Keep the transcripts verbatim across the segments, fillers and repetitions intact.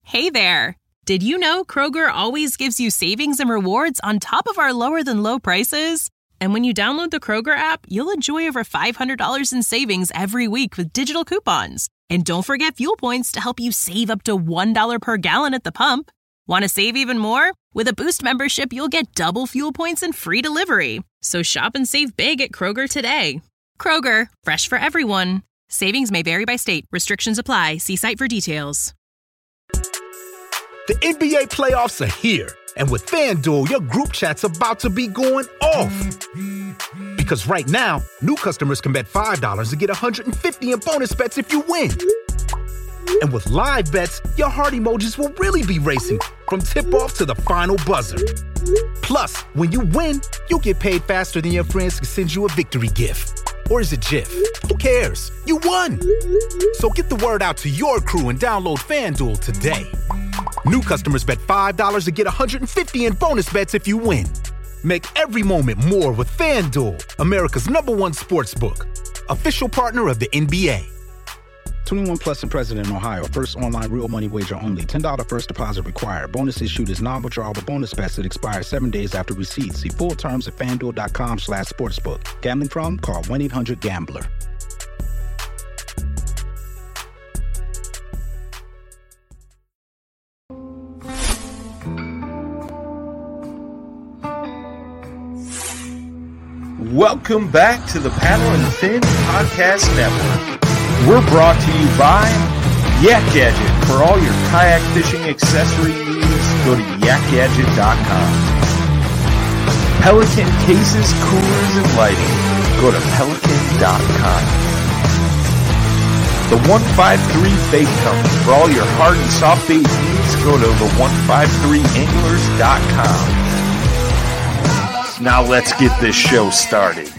Hey there! Did you know Kroger always gives you savings and rewards on top of our lower-than-low prices? And when you download the Kroger app, you'll enjoy over five hundred dollars in savings every week with digital coupons. And don't forget fuel points to help you save up to one dollar per gallon at the pump. Want to save even more? With a Boost membership, you'll get double fuel points and free delivery. So shop and save big at Kroger today. Kroger, fresh for everyone. Savings may vary by state. Restrictions apply. See site for details. The N B A playoffs are here. And with FanDuel, your group chat's about to be going off. Because right now, new customers can bet five dollars to get one hundred fifty dollars in bonus bets if you win. And with live bets, your heart emojis will really be racing from tip-off to the final buzzer. Plus, when you win, you'll get paid faster than your friends can send you a victory gift. Or is it GIF? Who cares? You won! So get the word out to your crew and download FanDuel today. New customers bet five dollars to get one hundred fifty dollars in bonus bets if you win. Make every moment more with FanDuel, America's number one sportsbook. Official partner of the N B A. twenty-one plus and present in Ohio. First online real money wager only. ten dollars first deposit required. Bonus issued is non-withdrawable bonus bets that expire seven days after receipt. See full terms at FanDuel.com slash sportsbook. Gambling problem? Call one eight hundred gambler. Welcome back to the Paddle and Fin Podcast Network. We're brought to you by Yak Gadget. For all your kayak fishing accessory needs, go to yak gadget dot com. Pelican cases, coolers, and lighting. Go to pelican dot com. The one five three Bait Company. For all your hard and soft bait needs, go to the one five three anglers dot com. Now let's get this show started.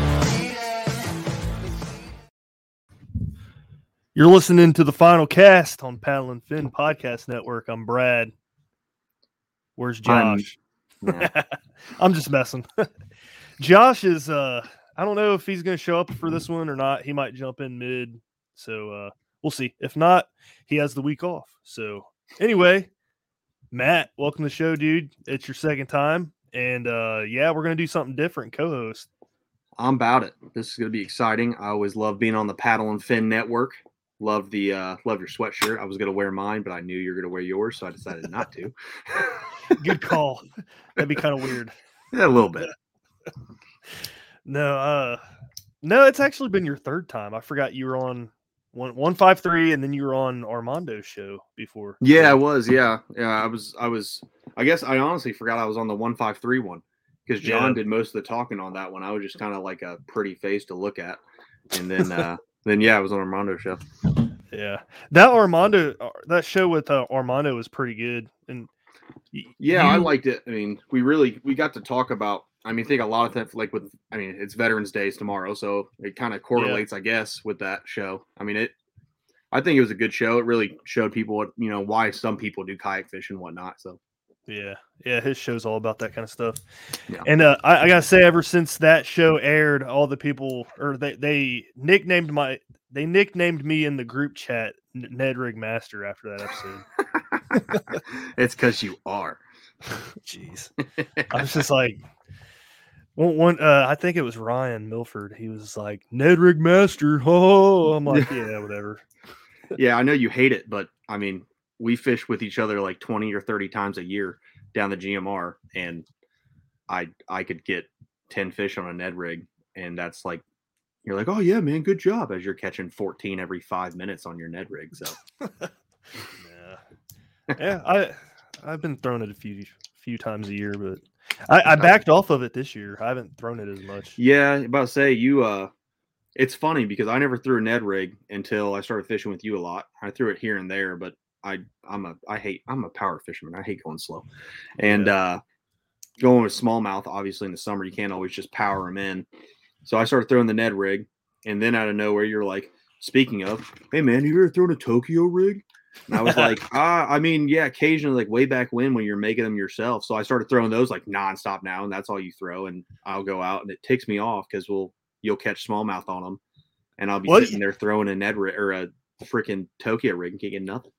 You're listening to the final cast on Paddle and Fin Podcast Network. I'm Brad. Where's Josh? I'm, yeah. I'm just messing. Josh is, uh, I don't know if he's going to show up for this one or not. He might jump in mid. So uh, we'll see. If not, he has the week off. So anyway, Matt, welcome to the show, dude. It's your second time. And, uh, yeah, we're going to do something different, co-host. I'm about it. This is going to be exciting. I always love being on the Paddle and Fin Network. Love the uh, love your sweatshirt. I was going to wear mine, but I knew you were going to wear yours, so I decided not to. Good call. That'd be kind of weird. Yeah, a little bit. No, uh, no, it's actually been your third time. I forgot you were on one one five three, and then you were on Armando's show before. Yeah, I was. Yeah, yeah, I was. I was. I guess I honestly forgot I was on the one five three one because John yeah. did most of the talking on that one. I was just kind of like a pretty face to look at, and then. uh Then yeah, I was on Armando's show. Yeah, that Armando, that show with uh, Armando was pretty good, and y- yeah, you... I liked it. I mean, we really we got to talk about. I mean, I think a lot of that, like with. I mean, it's Veterans Day tomorrow, so it kind of correlates, yeah. I guess, with that show. I mean, it. I think it was a good show. It really showed people what you know why some people do kayak fish and whatnot. So. Yeah, yeah, his show's all about that kind of stuff. Yeah. And uh, I, I gotta say, ever since that show aired, all the people, or they, they nicknamed my, they nicknamed me in the group chat Ned Rig Master after that episode. It's because you are. Jeez, I was just like, one, one uh, I think it was Ryan Milford. He was like Ned Rig Master. Oh, I'm like, yeah, whatever. Yeah, I know you hate it, but I mean. We fish with each other like twenty or thirty times a year down the G M R, and I I could get ten fish on a Ned rig, and that's like you're like, oh yeah, man, good job, as you're catching fourteen every five minutes on your Ned rig. So yeah, yeah, I I've been throwing it a few few times a year, but I, I backed off of it this year. I haven't thrown it as much. Yeah, about to say you. Uh, it's funny because I never threw a Ned rig until I started fishing with you a lot. I threw it here and there, but I I'm a I hate I'm a power fisherman. I hate going slow, and yeah. uh, going with smallmouth. Obviously, in the summer you can't always just power them in. So I started throwing the Ned rig, and then out of nowhere you're like, speaking of, hey man, you ever thrown a Tokyo rig? And I was like, ah, I mean, yeah, occasionally, like way back when when you're making them yourself. So I started throwing those like nonstop now, and that's all you throw. And I'll go out, and it ticks me off because we'll you'll catch smallmouth on them, and I'll be what? sitting there throwing a Ned rig or a freaking Tokyo rig and can't get nothing.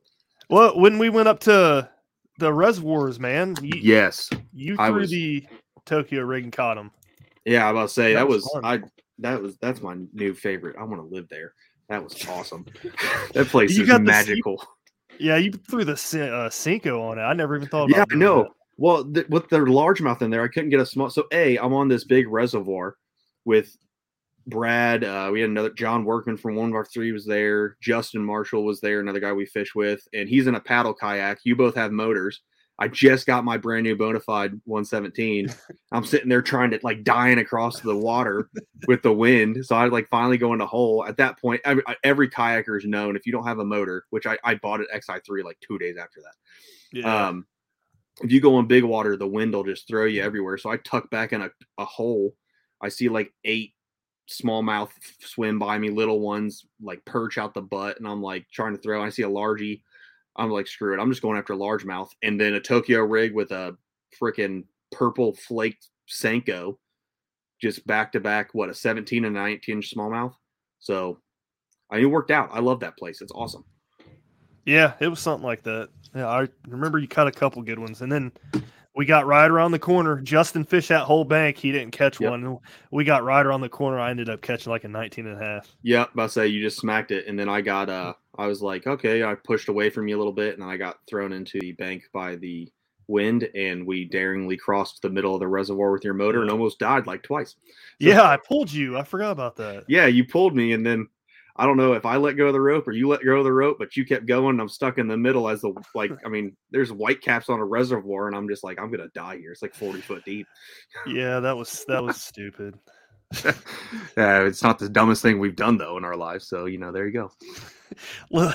Well, when we went up to the reservoirs, man. You, yes, you threw was, the Tokyo rig and caught them. Yeah, I was about to say that, that was, was I. That was that's my new favorite. I want to live there. That was awesome. That place you is magical. The, yeah, you threw the uh, Cinco on it. I never even thought about. Yeah, I know. That. Well, th- with their largemouth in there, I couldn't get a small. So, a, I'm on this big reservoir with Brad. Uh, we had another John Workman from one of our three was there. Justin Marshall was there, another guy we fish with, and he's in a paddle kayak. You both have motors. I just got my brand new Bonafide one seventeen. I'm sitting there trying to like dying across the water with the wind. So I like finally go in the hole. At that point, every, every kayaker is known if you don't have a motor, which I, I bought at X I three like two days after that. Yeah. Um, if you go in big water, the wind will just throw you everywhere. So I tuck back in a, a hole. I see like eight smallmouth swim by me, little ones like perch out the butt, and I'm like trying to throw. I see a largie. I'm like, screw it. I'm just going after largemouth. And then a Tokyo rig with a freaking purple flaked Senko, just back to back, what, a seventeen and nineteen inch smallmouth. So I mean, it worked out. I love that place. It's awesome. Yeah, it was something like that. Yeah, I remember you caught a couple good ones. And then we got right around the corner. Justin fished that whole bank. He didn't catch yep. one. We got right around the corner. I ended up catching like a nineteen and a half. Yeah, about to say you just smacked it. And then I got uh I was like, okay, I pushed away from you a little bit, and then I got thrown into the bank by the wind, and we daringly crossed the middle of the reservoir with your motor and almost died like twice. So, yeah, I pulled you. I forgot about that. Yeah, you pulled me, and then I don't know if I let go of the rope or you let go of the rope, but you kept going, and I'm stuck in the middle as the, like, I mean, there's white caps on a reservoir, and I'm just like, I'm going to die here. It's like forty foot deep. Yeah, that was, that was stupid. Yeah, it's not the dumbest thing we've done, though, in our lives. So, you know, there you go. Well,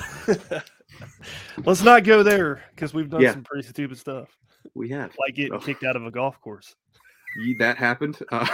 let's not go there because we've done yeah. some pretty stupid stuff. We have. Like getting oh. kicked out of a golf course. That happened. Uh,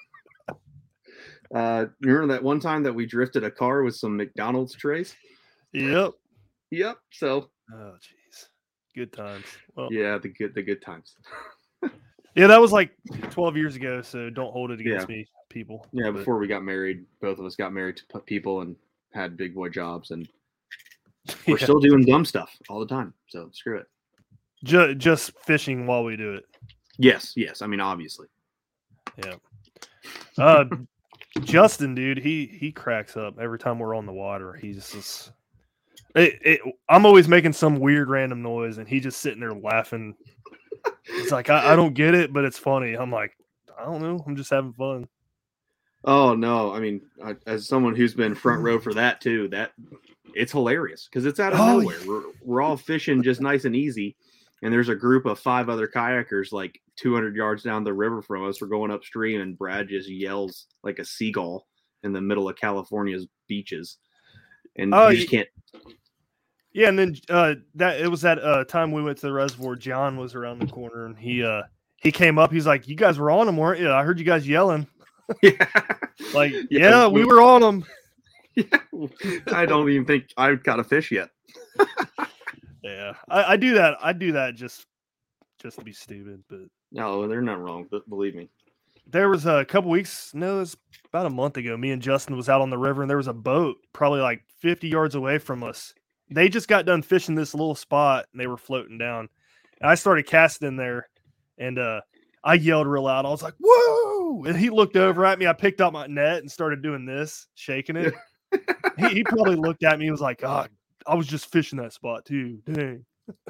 uh, remember that one time that we drifted a car with some McDonald's trays? Yep. Yep. So. Oh, jeez. Good times. Well, yeah, the good the good times. Yeah, that was like twelve years ago, so don't hold it against yeah. me, people. Yeah, but, before we got married, both of us got married to people and had big boy jobs, and we're yeah. still doing dumb stuff all the time. So screw it. Just, just fishing while we do it. Yes, yes. I mean, obviously. Yeah. Uh, Justin, dude, he he cracks up every time we're on the water. He's just. It, it, I'm always making some weird random noise, and he just sitting there laughing. It's like I, I don't get it, but it's funny. I'm like, I don't know. I'm just having fun. Oh no! I mean, I, as someone who's been front row for that too, that it's hilarious because it's out of oh, nowhere. Yeah. We're we're all fishing just nice and easy, and there's a group of five other kayakers like two hundred yards down the river from us. We're going upstream, and Brad just yells like a seagull in the middle of California's beaches, and oh, you just can't. Yeah, and then uh, that it was that uh, time we went to the reservoir. John was around the corner, and he uh, he came up. He's like, "You guys were on them, weren't you? I heard you guys yelling." Yeah, like yeah, yeah we, we were on them. Yeah, I don't even think I've got a fish yet. Yeah, I, I do that. I do that just just to be stupid, but no, they're not wrong. But believe me, there was a couple weeks. No, it was about a month ago. Me and Justin was out on the river, and there was a boat probably like fifty yards away from us. They just got done fishing this little spot, and they were floating down. And I started casting in there, and uh, I yelled real loud. I was like, "Whoa!" And he looked over at me. I picked up my net and started doing this, shaking it. he, he probably looked at me and was like, "God, I was just fishing that spot too. Dang."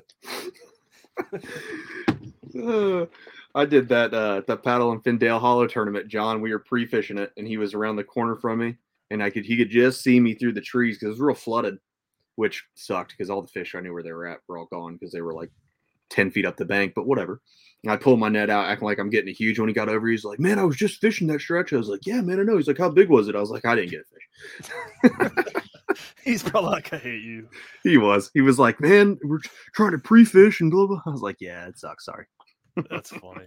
uh, I did that uh, the paddle and Findale Hollow tournament. John, we were pre-fishing it, and he was around the corner from me, and I could he could just see me through the trees because it was real flooded. Which sucked because all the fish I knew where they were at were all gone because they were like ten feet up the bank, but whatever. And I pulled my net out, acting like I'm getting a huge. When he got over, he's like, "Man, I was just fishing that stretch." I was like, "Yeah, man, I know." He's like, "How big was it?" I was like, "I didn't get a fish." He's probably like, "I hate you." He was. He was like, "Man, we're trying to pre-fish and blah, blah." I was like, "Yeah, it sucks. Sorry." That's funny.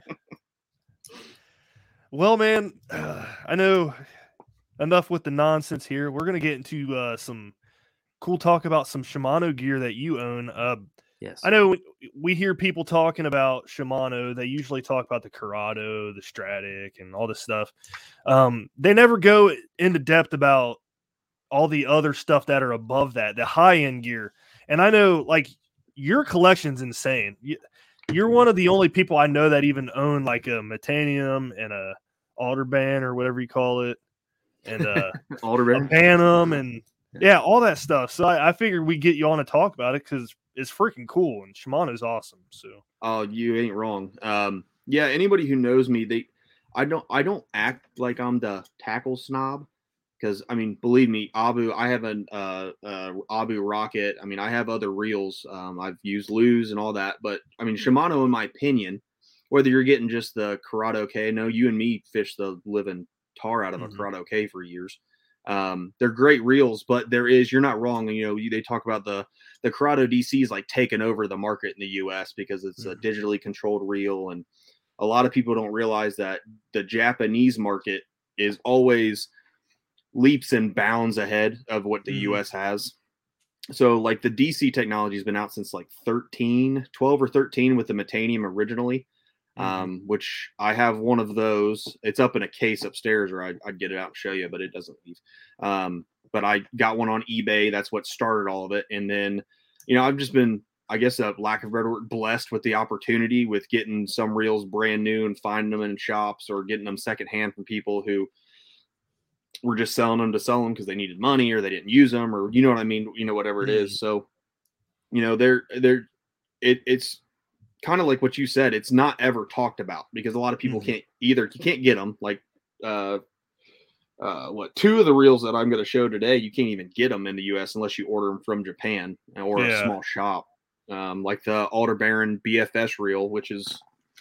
Well, man, uh, I know enough with the nonsense here. We're going to get into uh, some cool talk about some Shimano gear that you own. Uh, yes. I know we hear people talking about Shimano. They usually talk about the Corrado, the Stratic, and all this stuff. Um, they never go into depth about all the other stuff that are above that, the high-end gear. And I know, like, your collection's insane. You, you're one of the only people I know that even own like a Metanium and a Alderban or whatever you call it, and uh, Alderban, a Bantam, and yeah, all that stuff. So I, I figured we'd get you on to talk about it because it's freaking cool, and Shimano's awesome. So oh, you ain't wrong. Um, yeah, anybody who knows me, they, I don't, I don't act like I'm the tackle snob. Because, I mean, believe me, Abu, I have an uh, uh, Abu Rocket. I mean, I have other reels. Um, I've used Luz and all that. But, I mean, Shimano, in my opinion, whether you're getting just the Corrado K, no, you and me fished the living tar out of mm-hmm. a Corrado K for years. Um, they're great reels, but there is, you're not wrong. You know, you, they talk about the, the Corrado D C is like taking over the market in the U S because it's mm-hmm. a digitally controlled reel. And a lot of people don't realize that the Japanese market is always leaps and bounds ahead of what the mm. U S has. So like the D C technology has been out since like thirteen, twelve or thirteen with the Metanium originally, mm. um, which I have one of those. It's up in a case upstairs, or I'd, I'd get it out and show you, but it doesn't leave. Um, but I got one on eBay. That's what started all of it. And then, you know, I've just been, I guess, a lack of a better word, blessed with the opportunity with getting some reels brand new and finding them in shops or getting them secondhand from people who were just selling them to sell them because they needed money or they didn't use them, or you know what I mean, you know, whatever it mm. is. So, you know, they're they're it, it's kind of like what you said. It's not ever talked about because a lot of people mm. can't either. You can't get them. Like, uh, uh, what two of the reels that I'm going to show today, you can't even get them in the U S unless you order them from Japan or yeah. a small shop, um, like the Alderbaran B F S reel, which is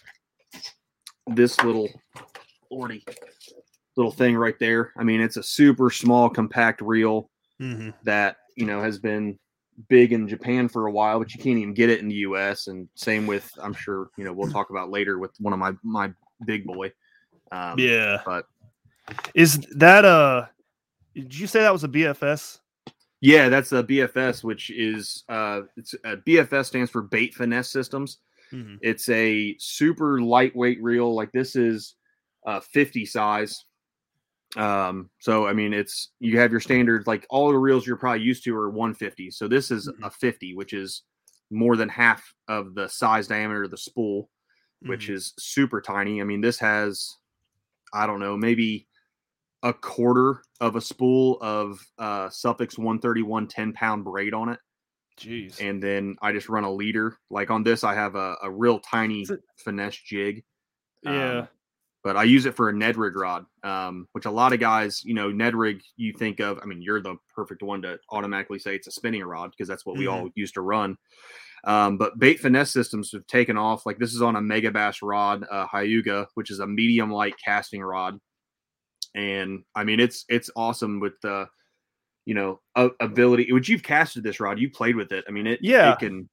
this little forty. Little thing right there. I mean, it's a super small, compact reel mm-hmm. that, you know, has been big in Japan for a while, but you can't even get it in the U S. And same with, I'm sure, you know, we'll talk about later with one of my, my big boy. Um, yeah. But is that a, did you say that was a B F S? Yeah, that's a B F S, which is, uh, it's a B F S stands for Bait Finesse Systems. Mm-hmm. It's a super lightweight reel. Like this is uh fifty size. Um, so, I mean, it's, you have your standard, like all the reels you're probably used to are one fifty. So this is mm-hmm. a fifty, which is more than half of the size diameter of the spool, which mm-hmm. is super tiny. I mean, this has, I don't know, maybe a quarter of a spool of, uh, Suffix one thirty-one ten pound braid on it. Jeez. And then I just run a leader. Like on this, I have a, a real tiny finesse jig. Yeah. Um, But I use it for a Ned rig rod, um, which a lot of guys, you know, Ned rig, you think of, I mean, you're the perfect one to automatically say it's a spinning rod because that's what we mm-hmm. all used to run. Um, but Bait Finesse Systems have taken off. Like this is on a Megabass rod, uh, Hyuga, which is a medium light casting rod. And I mean, it's, it's awesome with the, you know, uh, ability, which you've casted this rod, you played with it. I mean, it, yeah. it can.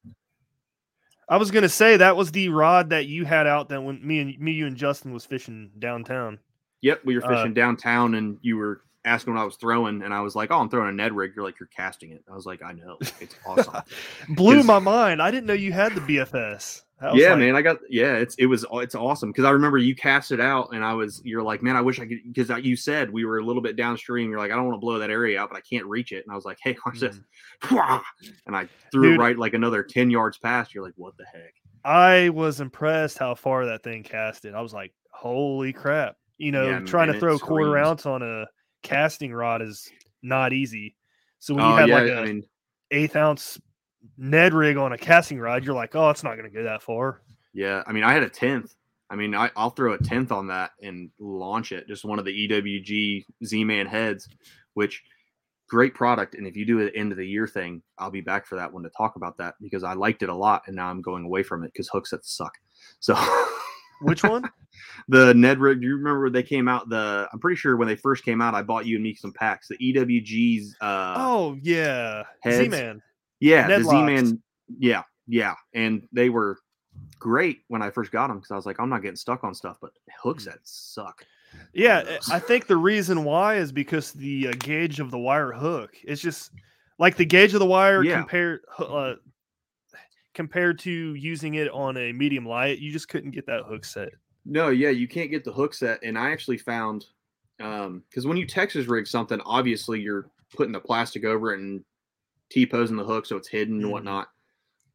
I was gonna say that was the rod that you had out that when me and me, you and Justin was fishing downtown. Yep, we were fishing uh, downtown, and you were asking what I was throwing, and I was like, "Oh, I'm throwing a Ned rig." You're like, "You're casting it." I was like, "I know, it's awesome." Blew my mind. I didn't know you had the B F S. Yeah, like, man, I got yeah. It's it was it's awesome because I remember you cast it out, and I was you're like, "Man, I wish I could," because you said we were a little bit downstream. You're like, "I don't want to blow that area out, but I can't reach it," and I was like, "Hey, watch mm. this," and I threw Dude, it right like another ten yards past. You're like, "What the heck?" I was impressed how far that thing casted. I was like, holy crap. You know, yeah, trying man, to throw quarter screams. ounce on a casting rod is not easy. So when you uh, have yeah, like an I mean, eighth ounce Ned rig on a casting rod, you're like, oh, it's not going to go that far. Yeah. I mean, I had a tenth. I mean, I, I'll throw a tenth on that and launch it. Just one of the E W G Z-Man heads, which great product. And if you do an end of the year thing, I'll be back for that one to talk about that because I liked it a lot. And now I'm going away from it because hook sets suck. So which one? The Ned rig. Do you remember they came out? The I'm pretty sure when they first came out, I bought you and me some packs. The E W G's. Uh, oh yeah, heads. Z-Man. Yeah, Ned the locks. Z-Man. Yeah, yeah, and they were great when I first got them because I was like, I'm not getting stuck on stuff, but hook sets suck. Yeah, I think the reason why is because the uh, gauge of the wire hook. It's just like the gauge of the wire yeah. compared uh, compared to using it on a medium light. You just couldn't get that hook set. No, yeah, you can't get the hook set. And I actually found um, because when you Texas rig something, obviously you're putting the plastic over it and T-posing the hook so it's hidden mm-hmm. and whatnot.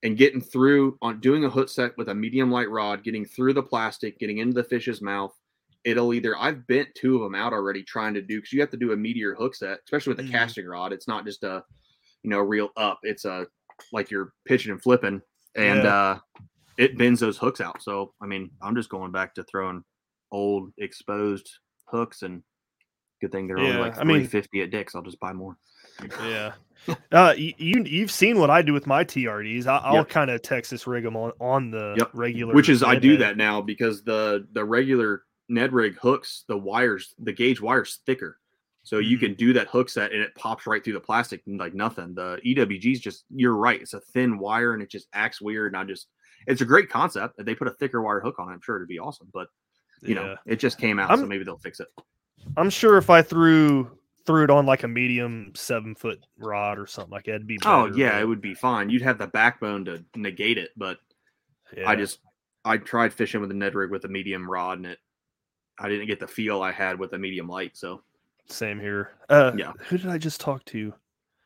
and getting through on doing a hook set with a medium light rod, getting through the plastic, getting into the fish's mouth. It'll either, I've bent two of them out already trying to do, because you have to do a meteor hook set, especially with a mm-hmm. casting rod. It's not just a, you know, reel up. It's a, like you're pitching and flipping, and yeah. uh, it bends those hooks out. So, I mean, I'm just going back to throwing old exposed hooks, and good thing they're yeah, only like three fifty at Dick's. I'll just buy more. Yeah. Uh, you, you've seen what I do with my T R Ds. I, I'll yep. kind of Texas rig them on, on the yep. regular. Which is, I do head. that now because the, the regular Ned rig hooks, the wires, the gauge wire's thicker. So mm-hmm. you can do that hook set and it pops right through the plastic like nothing. The E W G's just, you're right. It's a thin wire and it just acts weird. And I just, it's a great concept. If they put a thicker wire hook on it, I'm sure it'd be awesome. But, you yeah. know, it just came out. I'm, so maybe they'll fix it. I'm sure if I threw threw it on like a medium seven foot rod or something like that, it'd be better. Oh yeah, it would be fine. You'd have the backbone to negate it, but yeah. I just I tried fishing with a Ned rig with a medium rod, and it I didn't get the feel I had with a medium light. So same here. Uh, yeah. Who did I just talk to?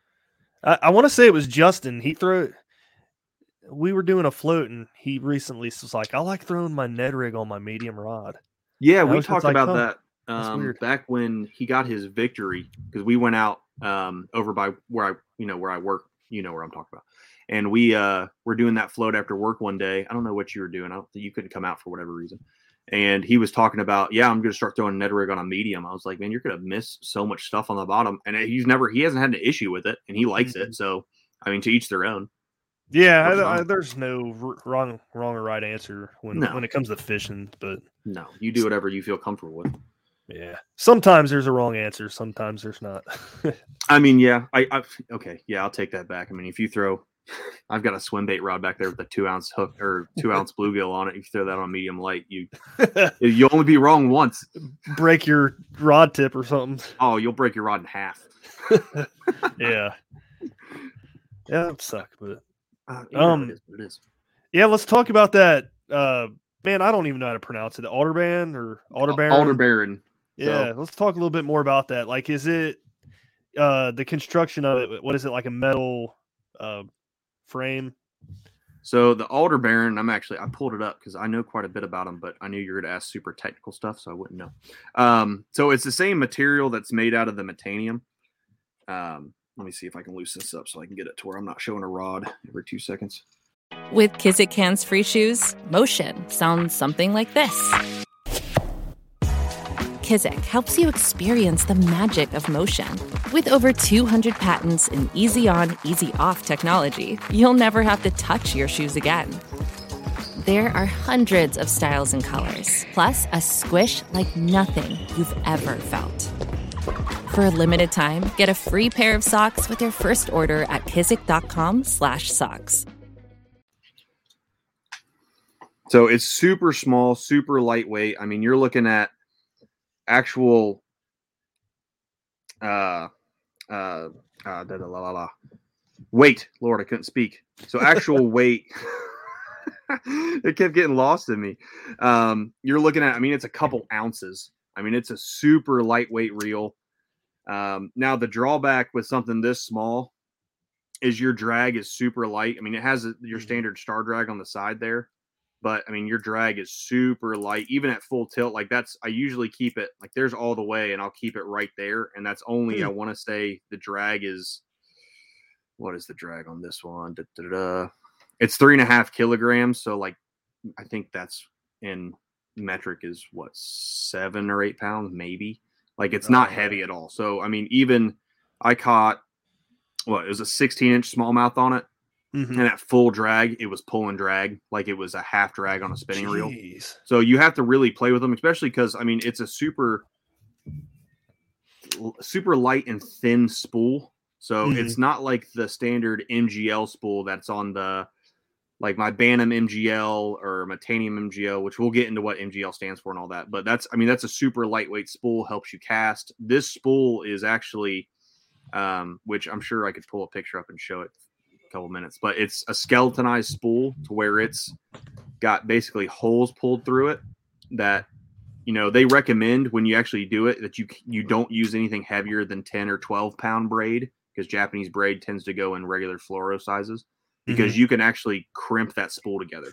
I, I want to say it was Justin. He threw. We were doing a float, and he recently was like, "I like throwing my Ned rig on my medium rod." Yeah, and we talked about like, that. Um, back when he got his victory, because we went out um, over by where I, you know, where I work, you know where I'm talking about, and we uh, were doing that float after work one day. I don't know what you were doing. I don't think you couldn't come out for whatever reason. And he was talking about, yeah, I'm going to start throwing Ned rig on a medium. I was like, man, you're going to miss so much stuff on the bottom. And he's never, he hasn't had an issue with it, and he likes mm-hmm. it. So, I mean, to each their own. Yeah, I, I, there's no wrong, wrong or right answer when no. when it comes to fishing. But no, you do whatever you feel comfortable with. Yeah. Sometimes there's a wrong answer. Sometimes there's not. I mean, yeah. I, I okay. Yeah, I'll take that back. I mean, if you throw, I've got a swim bait rod back there with a two ounce hook or two ounce bluegill on it. If you throw that on medium light, you you'll only be wrong once. Break your rod tip or something. Oh, you'll break your rod in half. yeah. Yeah, that would suck, but uh, yeah, um, it is what it is. Yeah, let's talk about that. Uh, man, I don't even know how to pronounce it. The Alderban or Alderbaran? Alderbaran. Yeah, so. Let's talk a little bit more about that. Like, is it uh, the construction of it? What is it, like a metal uh, frame? So the Alderbaran, I'm actually, I pulled it up because I know quite a bit about them, but I knew you were going to ask super technical stuff, so I wouldn't know. Um, so it's the same material that's made out of the metanium. Um, let me see if I can loosen this up so I can get it to where I'm not showing a rod every two seconds. With Kizik Hands Free Shoes, motion sounds something like this. Kizik helps you experience the magic of motion. With over two hundred patents and easy-on, easy-off technology, you'll never have to touch your shoes again. There are hundreds of styles and colors, plus a squish like nothing you've ever felt. For a limited time, get a free pair of socks with your first order at kizik.com slash socks. So it's super small, super lightweight. I mean, you're looking at actual uh uh, uh da, da, la, la, la. weight. Lord, I couldn't speak. So actual weight. It kept getting lost in me. Um, you're looking at, I mean, it's a couple ounces. I mean, it's a super lightweight reel. Um, now the drawback with something this small is your drag is super light. I mean, it has a, your standard star drag on the side there. But, I mean, your drag is super light, even at full tilt. Like, that's, I usually keep it, like, there's all the way, and I'll keep it right there. And that's only, mm. I want to say the drag is, what is the drag on this one? Da, da, da, da. It's three and a half kilograms. So, like, I think that's in metric is, what, seven or eight pounds, maybe? Like, it's not oh, heavy at all. So, I mean, even I caught, what, it was a sixteen inch smallmouth on it. Mm-hmm. And at full drag, it was pull and drag, like it was a half drag on a spinning Jeez. reel. So you have to really play with them, especially because, I mean, it's a super, super light and thin spool. So mm-hmm. it's not like the standard M G L spool that's on the, like my Bantam M G L or Metanium M G L, which we'll get into what M G L stands for and all that. But that's, I mean, that's a super lightweight spool, helps you cast. This spool is actually, um, which I'm sure I could pull a picture up and show it. Couple minutes, but it's a skeletonized spool to where it's got basically holes pulled through it that, you know, they recommend when you actually do it that you you don't use anything heavier than ten or twelve pound braid, because Japanese braid tends to go in regular fluoro sizes. because mm-hmm. you can actually crimp that spool together.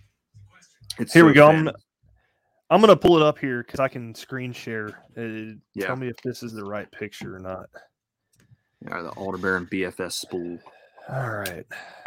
It's here so we go. thin. I'm, I'm going to pull it up here because I can screen share. Uh, Yeah. Tell me if this is the right picture or not. Yeah, the Aldebaran B F S spool. All right.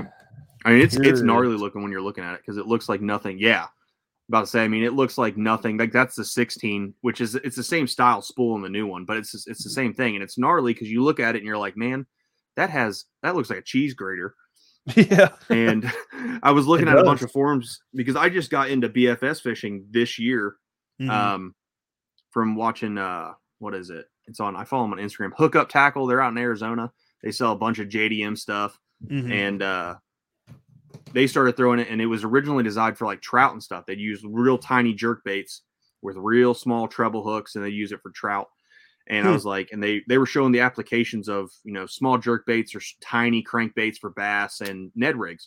I mean, it's Here it's it gnarly is. looking when you're looking at it because it looks like nothing. Yeah, about to say. I mean, it looks like nothing. Like that's the sixteen, which is it's the same style spool in the new one, but it's it's the same thing, and it's gnarly because you look at it and you're like, man, that has that looks like a cheese grater. Yeah. And I was looking It at does. a bunch of forums because I just got into B F S fishing this year, Mhm. um, from watching uh, what is it? It's on. I follow them on Instagram. Hook Up Tackle. They're out in Arizona. They sell a bunch of J D M stuff, Mhm. and uh, they started throwing it. And it was originally designed for like trout and stuff. They'd use real tiny jerk baits with real small treble hooks, and they use it for trout. And Hmm. I was like, and they they were showing the applications of, you know, small jerk baits or s- tiny crankbaits for bass and Ned rigs.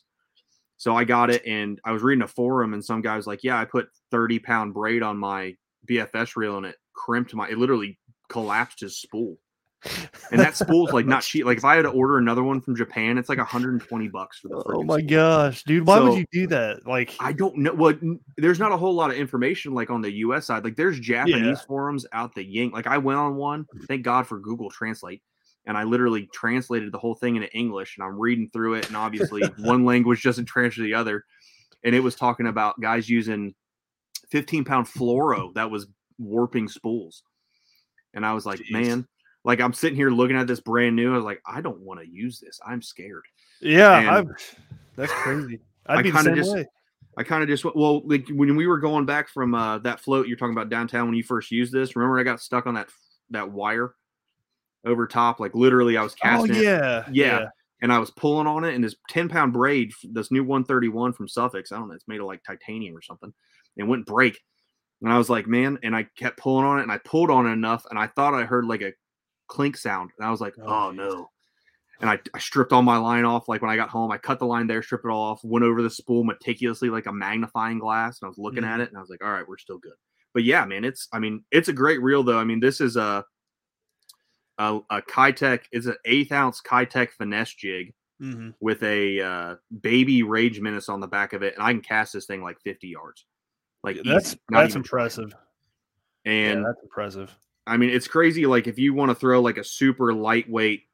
So I got it, and I was reading a forum, and some guy was like, yeah, I put thirty pound braid on my B F S reel, and it crimped my, it literally collapsed his spool. And that spool's like not cheap. Like if I had to order another one from Japan, it's like one hundred twenty bucks for the Oh freaking my spool. gosh, dude! Why would So- you do that? Like, I don't know. Well, n- there's not a whole lot of information like on the U S side. Like there's Japanese forums out the yank. Like I went on one. Thank God for Google Translate, and I literally translated the whole thing into English. And I'm reading through it, and obviously one language doesn't translate the other. And it was talking about guys using fifteen pound fluoro that was warping spools. And I was like, Jeez. man, like I'm sitting here looking at this brand new. I was like, I don't want to use this. I'm scared. yeah, And I'm, that's crazy. I'd I be the kinda same just- way. I kind of just went, well, like when we were going back from uh, that float you're talking about downtown when you first used this, remember I got stuck on that that wire over top? Like literally I was Oh casting it. yeah, Yeah. And I was pulling on it, and this ten pound braid, this new one thirty-one from Suffolk, I don't know, it's made of like titanium or something, and wouldn't break. And I was like, man, and I kept pulling on it, and I pulled on it enough, and I thought I heard like a clink sound, and I was like, Oh, oh, no. And I, I stripped all my line off. Like when I got home, I cut the line there, stripped it all off, went over the spool meticulously like a magnifying glass, and I was looking at Mhm. it, and I was like, all right, we're still good. But yeah, man, it's, I mean, it's a great reel though. I mean, this is a, a, a Kitech, it's an eighth ounce Kitech finesse jig hmm with a uh, baby Rage Menace on the back of it, and I can cast this thing like fifty yards. Like That's easy, not that's even trying. impressive. And yeah, that's impressive. I mean, it's crazy. Like if you want to throw like a super lightweight,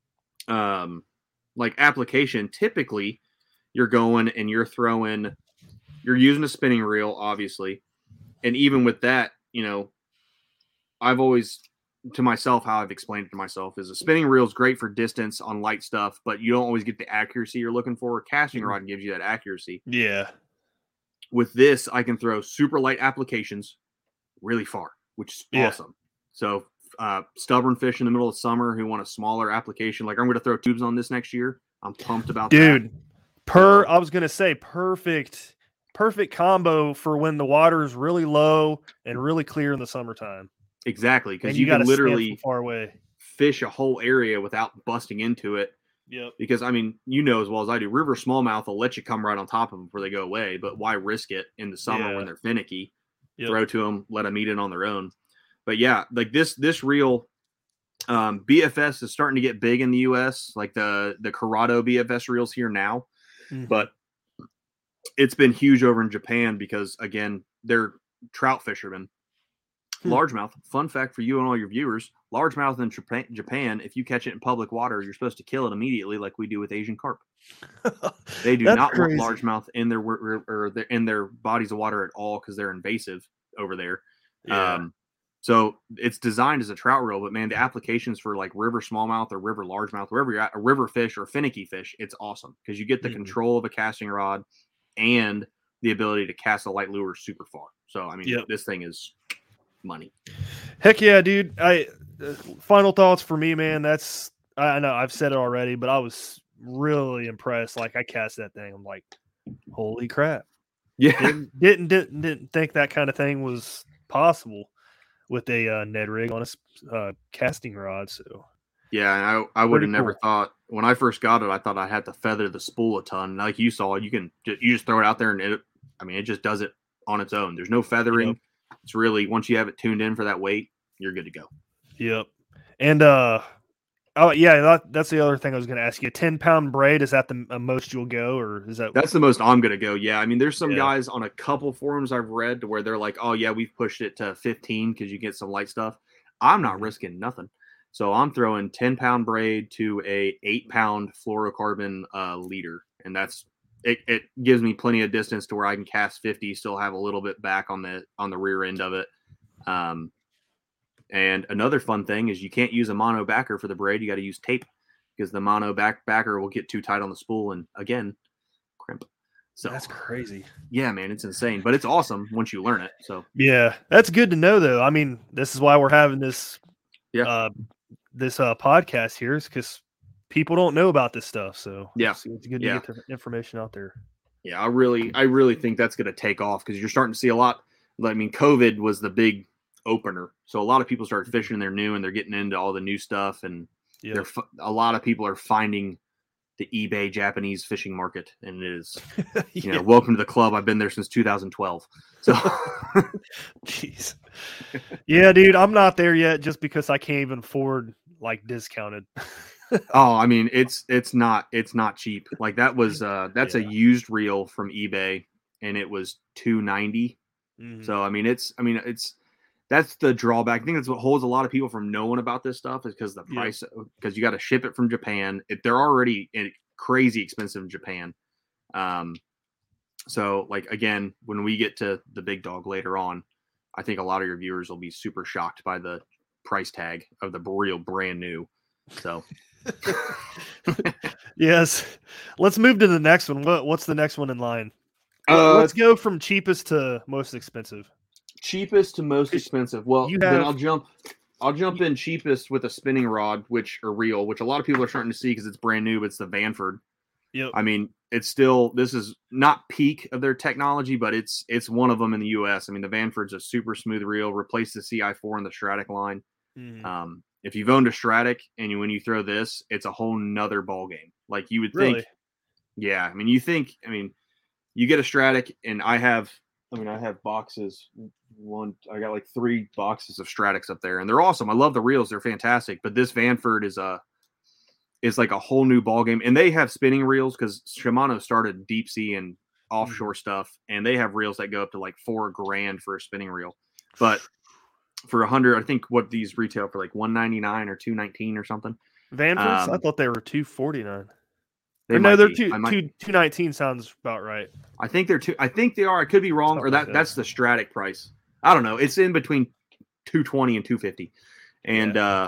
um, like application, typically you're going and you're throwing, you're using a spinning reel, obviously. And even with that, you know, I've always, to myself, how I've explained it to myself is a spinning reel is great for distance on light stuff, but you don't always get the accuracy you're looking for. A casting Mhm. rod gives you that accuracy. Yeah, With this, I can throw super light applications really far, which is Yeah. awesome. So, uh, stubborn fish in the middle of summer who want a smaller application, like I'm going to throw tubes on this next year. I'm pumped about that. dude. Per, I was gonna say perfect, perfect combo for when the water is really low and really clear in the summertime. Exactly, because And you, you, got can to literally from far away. fish a whole area without busting into it. Yep. Because, I mean, you know as well as I do, river smallmouth will let you come right on top of them before they go away, but why risk it in the summer Yeah. when they're finicky? Yep. Throw to them, let them eat it on their own. But yeah, like this this reel, um, B F S is starting to get big in the U S, like the, the Corrado B F S reels here now. Mhm. But it's been huge over in Japan because, again, they're trout fishermen. Hmm. Largemouth, fun fact for you and all your viewers, largemouth in Japan, Japan, if you catch it in public water, you're supposed to kill it immediately like we do with Asian carp. They do That's not crazy. want largemouth in their or, or their, in their bodies of water at all because they're invasive over there. Yeah. Um, so it's designed as a trout reel, but man, the applications for like river smallmouth or river largemouth, wherever you're at, a river fish or finicky fish, it's awesome because you get the Mhm. control of a casting rod and the ability to cast a light lure super far. So I mean, Yep. this thing is money. Heck yeah, dude. I uh, final thoughts for me, man. That's I, I know I've said it already, but I was really impressed. Like I cast that thing, I'm like, holy crap! Yeah, Didn't didn't didn't, didn't think that kind of thing was possible with a uh, Ned rig on a s- uh, casting rod. So yeah. And I I would have Pretty never cool. thought when I first got it, I thought I had to feather the spool a ton. Like you saw, you can ju- you just throw it out there and it. I mean, it just does it on its own. There's no feathering. Yep. It's really once you have it tuned in for that weight, you're good to go. Yep. And uh Oh yeah, that, that's the other thing I was going to ask you. A ten pound braid, is that the uh, most you'll go, or is that? That's the most I'm going to go. Yeah, I mean, there's some Yeah. guys on a couple forums I've read where they're like, "Oh yeah, we've pushed it to fifteen because you get some light stuff." I'm not Mhm. risking nothing, so I'm throwing ten pound braid to a eight pound fluorocarbon uh, leader, and that's it. It gives me plenty of distance to where I can cast fifty, still have a little bit back on the on the rear end of it. Um, and another fun thing is you can't use a mono backer for the braid. You got to use tape because the mono back backer will get too tight on the spool and again crimp. So That's crazy. Yeah, man, it's insane, but it's awesome once you learn it. So yeah, that's good to know, though. I mean, this is why we're having this, yeah, uh, this uh, podcast here, is because people don't know about this stuff. So yeah, it's, it's good to yeah. get the information out there. Yeah, I really, I really think that's going to take off because you're starting to see a lot. I mean, COVID was the big opener, so a lot of people started fishing. They're new and they're getting into all the new stuff, and Yeah. they're a lot of people are finding the eBay Japanese fishing market, and it is, you Yeah. know, welcome to the club. I've been there since two thousand twelve. So, Jeez. Yeah, dude, I'm not there yet just because I can't even afford like discounted. oh, I mean, it's it's not it's not cheap. Like that was uh that's a Yeah. used reel from eBay, and it was two ninety. Mhm. So I mean, it's I mean it's that's the drawback. I think that's what holds a lot of people from knowing about this stuff is because the Yeah. price, because you got to ship it from Japan. It, they're already in, crazy expensive in Japan. Um, so like again, when we get to the big dog later on, I think a lot of your viewers will be super shocked by the price tag of the real brand new. So Yes. Let's move to the next one. What what's the next one in line? Uh, Let's go from cheapest to most expensive. cheapest to most expensive. Well, you then have- I'll jump. I'll jump in cheapest with a spinning rod, which or reel, which a lot of people are starting to see because it's brand new. But it's the Vanford. Yep. I mean, it's still this is not peak of their technology, but it's it's one of them in the U S. I mean, the Vanford's a super smooth reel. Replaced the C I four in the Stratic line. Mhm. Um, if you've owned a Stratic and you, when you throw this, it's a whole nother ball game. Like you would think. Really? Yeah, I mean, you think. I mean, you get a Stratic, and I have. I mean, I have boxes. One, I got like three boxes of Stratics up there, and they're awesome. I love the reels; they're fantastic. But this Vanford is a is like a whole new ball game, and they have spinning reels because Shimano started deep sea and offshore stuff, and they have reels that go up to like four grand for a spinning reel. But for a hundred, I think what these retail for like one ninety nine or two nineteen or something. Vanfords? I Um, thought they were two forty nine. They Or no, might they're be. two I might- two two nineteen sounds about right. I think they're two. I think they are. I could be wrong, Something or that, like that. that's the Stratic price. I don't know. It's in between two twenty and two fifty, and uh,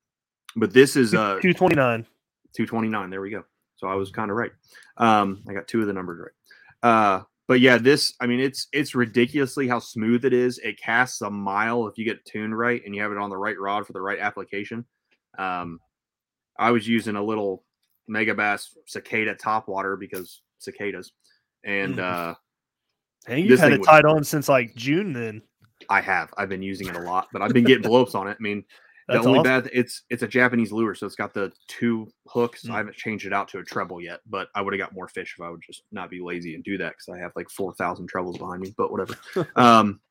but this is uh Two twenty nine. two twenty-nine. There we go. So I was kind of right. Um, I got two of the numbers right. Uh, but yeah, this. I mean, it's it's ridiculously how smooth it is. It casts a mile if you get it tuned right and you have it on the right rod for the right application. Um, I was using a little Megabass Cicada topwater because cicadas, and Mm. uh, Hey, you've this had thing it would- tied on since like June then. I have. I've been using it a lot, but I've been getting blowups on it. I mean, the That's only awesome. bad it's it's a Japanese lure, so it's got the two hooks. Mm. I haven't changed it out to a treble yet, but I would have got more fish if I would just not be lazy and do that because I have like four thousand trebles behind me. But whatever. um,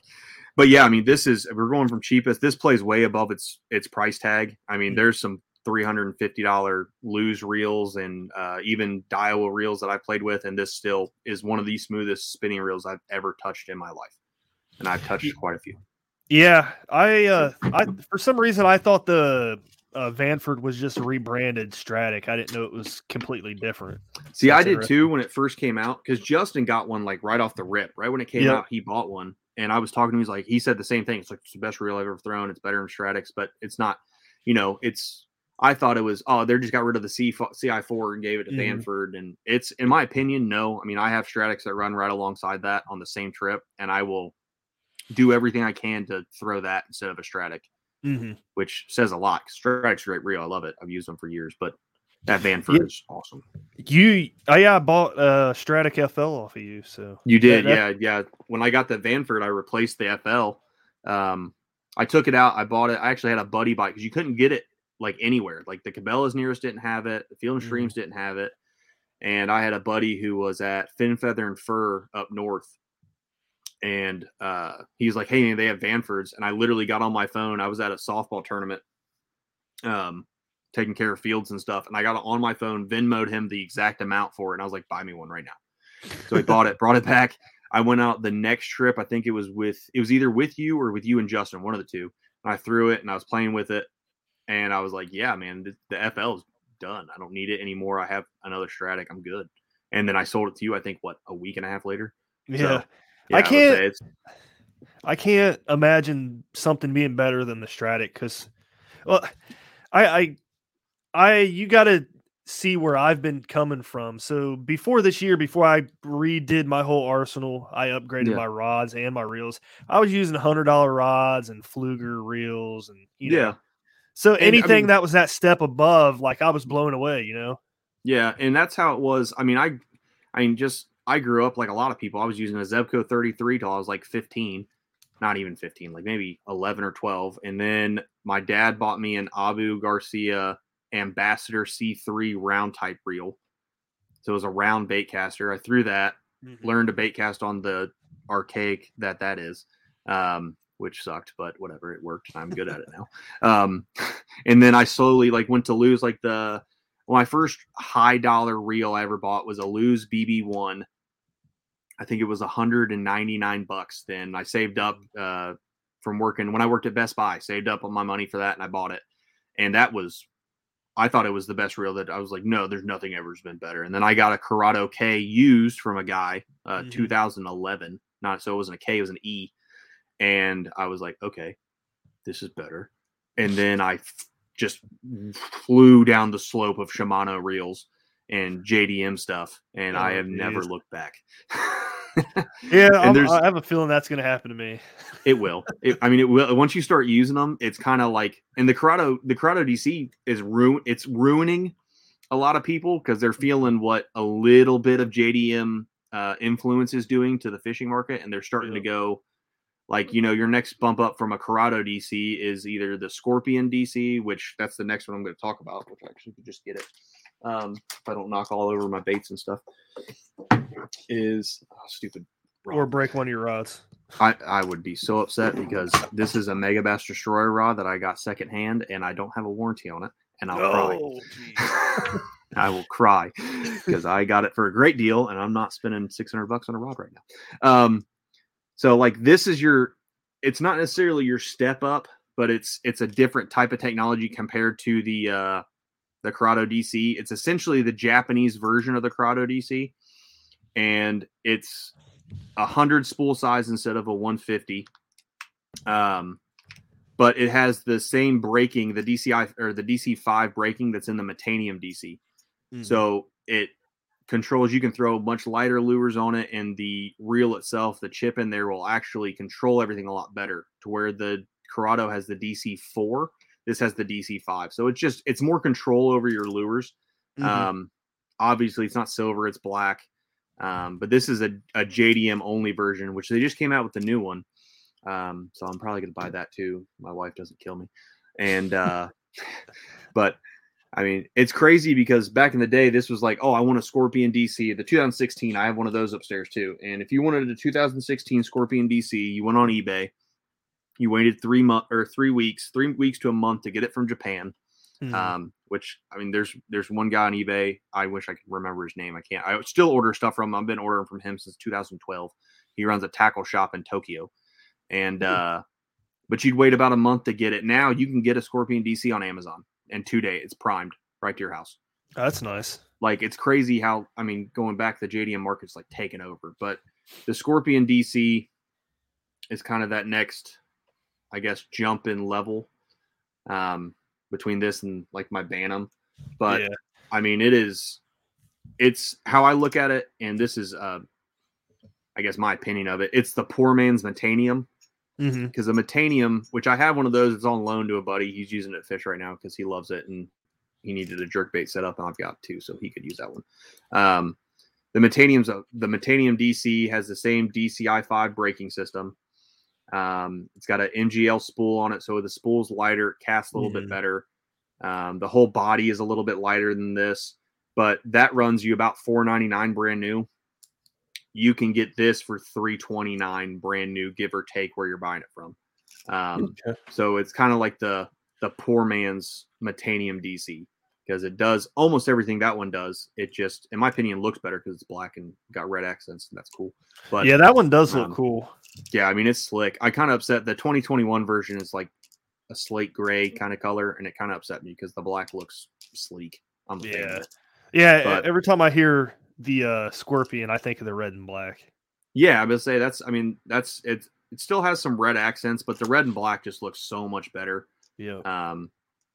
but yeah, I mean, this is we're going from cheapest. This plays way above its its price tag. I mean, Mm. there's some three hundred and fifty dollar lose reels and uh, even Daiwa reels that I played with, and this still is one of the smoothest spinning reels I've ever touched in my life, and I've touched quite a few. Yeah, I uh I for some reason I thought the uh, Vanford was just rebranded Stratic. I didn't know it was completely different. See, That's I did interesting. too when it first came out because Justin got one like right off the rip. Right when it came Yep. out, he bought one, and I was talking to him. He's like, he said the same thing. It's like it's the best reel I've ever thrown. It's better than Stratics, but it's not. You know, it's. I thought it was. Oh, they just got rid of the C I four and gave it to Mhm. Vanford, and it's in my opinion, no. I mean, I have Stratics that run right alongside that on the same trip, and I will do everything I can to throw that instead of a Stratic, Mm-hmm. which says a lot. Stratic's a great reel. I love it. I've used them for years, but that Vanford Yeah. is awesome. You, oh yeah, I bought uh, Stratic F L off of you. So You did, That- yeah, yeah. When I got the Vanford, I replaced the F L. Um, I took it out. I bought it. I actually had a buddy buy because you couldn't get it like anywhere. Like the Cabela's nearest didn't have it. The Field and Mhm. Streams didn't have it. And I had a buddy who was at Fin Feather and Fur up north. And uh, he was like, hey, man, they have Vanfords. And I literally got on my phone. I was at a softball tournament. Um, taking care of fields and stuff. And I got it on my phone, Venmo'd him the exact amount for it. And I was like, buy me one right now. So he bought it, brought it back. I went out the next trip. I think it was with, it was either with you or with you and Justin, one of the two. And I threw it and I was playing with it. And I was like, yeah, man, the, the F L is done. I don't need it anymore. I have another Stratic. I'm good. And then I sold it to you, I think, what, a week and a half later? Yeah. So, yeah I can't, I, it's, I can't imagine something being better than the Stratic because, well, I, I, I, you got to see where I've been coming from. So before this year, before I redid my whole arsenal, I upgraded Yeah. my rods and my reels. I was using one hundred dollar rods and Fluger reels and, you know. yeah. So And, anything I mean, that was that step above, like I was blown away, you know? Yeah, and that's how it was. I mean, I, I mean, just I grew up like a lot of people. I was using a Zebco thirty-three till I was like fifteen, not even fifteen, like maybe eleven or twelve. And then my dad bought me an Abu Garcia Ambassador C three round type reel. So it was a round bait caster. I threw that, mm-hmm. learned to bait cast on the archaic that that is. Um, which sucked, but whatever, it worked. I'm good at it now. Um, and then I slowly like went to lose like the, well, my first high dollar reel I ever bought was a Lose B B one. I think it was one hundred ninety-nine bucks. Then I saved up uh, from working when I worked at Best Buy, saved up on my money for that. And I bought it. And that was, I thought it was the best reel that I was like, no, there's nothing ever's been better. And then I got a Corrado K used from a guy, uh, mm-hmm. two thousand eleven. Not, so it wasn't a K, it was an E. And I was like, okay, this is better. And then I f- just flew down the slope of Shimano reels and J D M stuff. And oh, I have geez. never looked back. yeah, I have a feeling that's going to happen to me. It will. It, I mean, it will. Once you start using them, it's kind of like, and the Corrado, the Corrado D C is ruin. It's ruining a lot of people because they're feeling what a little bit of J D M uh, influence is doing to the fishing market. And they're starting yeah. to go, like, you know, your next bump up from a Corrado D C is either the Scorpion D C, which that's the next one I'm going to talk about, which I actually could just get it. Um, if I don't knock all over my baits and stuff, is oh, stupid. Rod. Or break one of your rods. I, I would be so upset because this is a Mega Bass Destroyer rod that I got secondhand and I don't have a warranty on it. And I'll oh, cry. I will cry because I got it for a great deal and I'm not spending six hundred bucks on a rod right now. Um, So like this is your, it's not necessarily your step up, but it's it's a different type of technology compared to the uh, the Corrado D C. It's essentially the Japanese version of the Corrado D C, and it's a hundred spool size instead of a one fifty. Um, but it has the same braking, the D C I or the D C five braking that's in the Metanium D C. Mm-hmm. So it controls, you can throw much lighter lures on it, and the reel itself, the chip in there will actually control everything a lot better, to where the Corrado has the D C four, this has the D C five. So it's just, it's more control over your lures. Mm-hmm. Um, obviously it's not silver, it's black. Um, but this is a, a J D M only version, which they just came out with the new one. Um, so I'm probably going to buy that too. My wife doesn't kill me. And, uh, but I mean, it's crazy because back in the day, this was like, oh, I want a Scorpion D C. The two thousand sixteen, I have one of those upstairs too. And if you wanted a two thousand sixteen Scorpion D C, you went on eBay. You waited three months or three weeks, three weeks to a month to get it from Japan. Mm-hmm. Um, which I mean, there's there's one guy on eBay. I wish I could remember his name. I can't. I still order stuff from him. I've been ordering from him since two thousand twelve. He runs a tackle shop in Tokyo, and mm-hmm. uh, but you'd wait about a month to get it. Now you can get a Scorpion D C on Amazon. And two days, it's primed right to your house. That's nice. Like, it's crazy how, I mean, going back, the J D M market's like taken over. But the Scorpion D C is kind of that next, I guess, jump in level um, between this and like my Bantam. But yeah. I mean, it is, it's how I look at it. And this is, uh, I guess, my opinion of it. It's the poor man's Metanium. Because mm-hmm. the Metanium, which I have one of those, it's on loan to a buddy. He's using it to fish right now because he loves it, and he needed a jerkbait set up, and I've got two, so he could use that one. Um, the Metanium's a, the Metanium D C has the same D C I five braking system. Um, it's got an M G L spool on it, so the spool's lighter, it casts a little mm-hmm. bit better. Um, the whole body is a little bit lighter than this, but that runs you about four ninety-nine brand new. You can get this for three twenty-nine brand new, give or take where you're buying it from. Um, okay. So it's kind of like the, the poor man's Metanium D C because it does almost everything that one does. It just, in my opinion, looks better because it's black and got red accents, and that's cool. But yeah, that one does look um, cool. Yeah, I mean, it's slick. I kind of upset. The twenty twenty-one version is like a slate gray kind of color, and it kind of upset me because the black looks sleek. I'm a fan Yeah. of it. Yeah, But- every time I hear the uh, Scorpion, I think of the red and black. Yeah, I'm gonna say that's. I mean, that's it. It still has some red accents, but the red and black just looks so much better. Yeah. Um,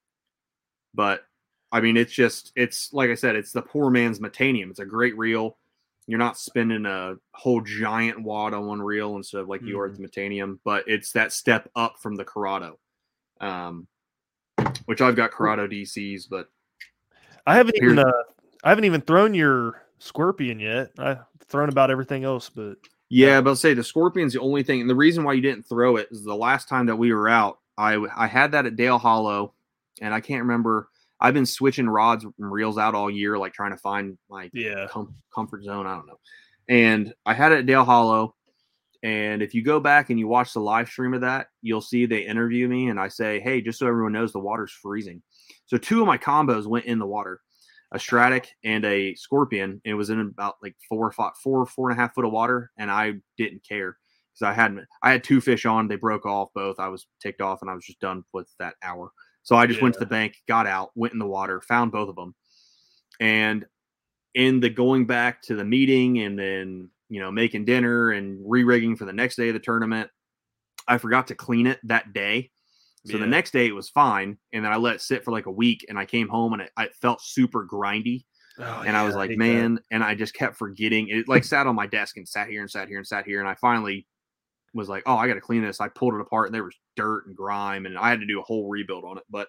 but I mean, it's just it's like I said, it's the poor man's Metanium. It's a great reel. You're not spending a whole giant wad on one reel instead of like you are at the Metanium, but it's that step up from the Corrado, um, which I've got Corrado D Cs, but I haven't even Here's- uh, I haven't even thrown your Scorpion yet. I've thrown about everything else, but yeah, but I'll say the Scorpion's the only thing, and the reason why you didn't throw it is the last time that we were out, I I had that at Dale Hollow, and I can't remember. I've been switching rods and reels out all year, like trying to find my yeah. com- comfort zone. I don't know. And I had it at Dale Hollow. And if you go back and you watch the live stream of that, you'll see they interview me and I say, hey, just so everyone knows, the water's freezing. So two of my combos went in the water, a Stratic and a Scorpion. And it was in about like four, five, four, four and a half foot of water. And I didn't care because I hadn't, I had two fish on. They broke off both. I was ticked off and I was just done with that hour. So I just Yeah. went to the bank, got out, went in the water, found both of them. And in the going back to the meeting and then, you know, making dinner and re-rigging for the next day of the tournament, I forgot to clean it that day. So Yeah. the next day it was fine. And then I let it sit for like a week and I came home and it, it felt super grindy. Oh, And I yeah, was like, hate man, and I just kept forgetting. It like sat on my desk and sat here and sat here and sat here. And I finally was like, oh, I got to clean this. I pulled it apart and there was dirt and grime and I had to do a whole rebuild on it. But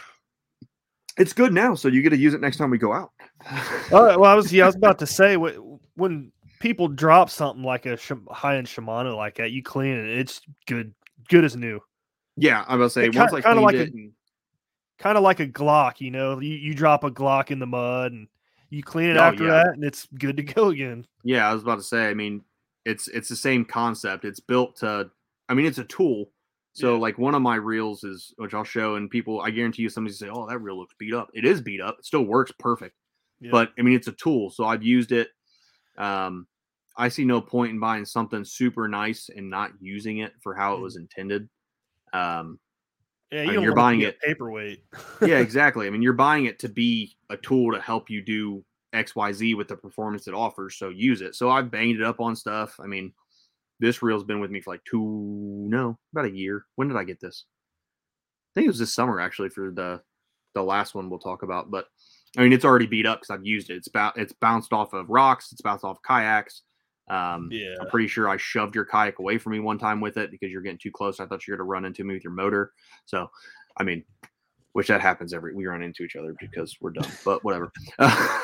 it's good now. So you get to use it next time we go out. that. Oh, well, I was yeah, I was about to say wh- when people drop something like a sh- high-end Shimano like that, you clean it, it's good, good as new. Yeah, I'm about to say, It once ki- I kinda cleaned like it. a- and- Kind of like a Glock, you know. You you drop a Glock in the mud and you clean it Oh, after yeah. that, and it's good to go again. yeah, I was about to say, I mean, it's it's the same concept. It's built to, I mean, it's a tool. So Yeah. like one of my reels is, which I'll show, and people, I guarantee you, somebody say, oh, that reel looks beat up. It is beat up. It still works perfect. Yeah. But I mean, it's a tool. So I've used it. Um, I see no point in buying something super nice and not using it for how it was intended. Um, yeah, I you mean, don't you're wanna buying be a it- paperweight. yeah, exactly. I mean, you're buying it to be a tool to help you do X, Y, Z with the performance it offers. So use it. So I've banged it up on stuff. I mean, this reel's been with me for like two, no, about a year. When did I get this? I think it was this summer actually for the the last one we'll talk about. But I mean, it's already beat up because I've used it. It's about it's bounced off of rocks. It's bounced off kayaks. Um, Yeah. I'm pretty sure I shoved your kayak away from me one time with it because you're getting too close. I thought you were going to run into me with your motor. So, I mean, which that happens every we run into each other because we're dumb. But whatever. Uh,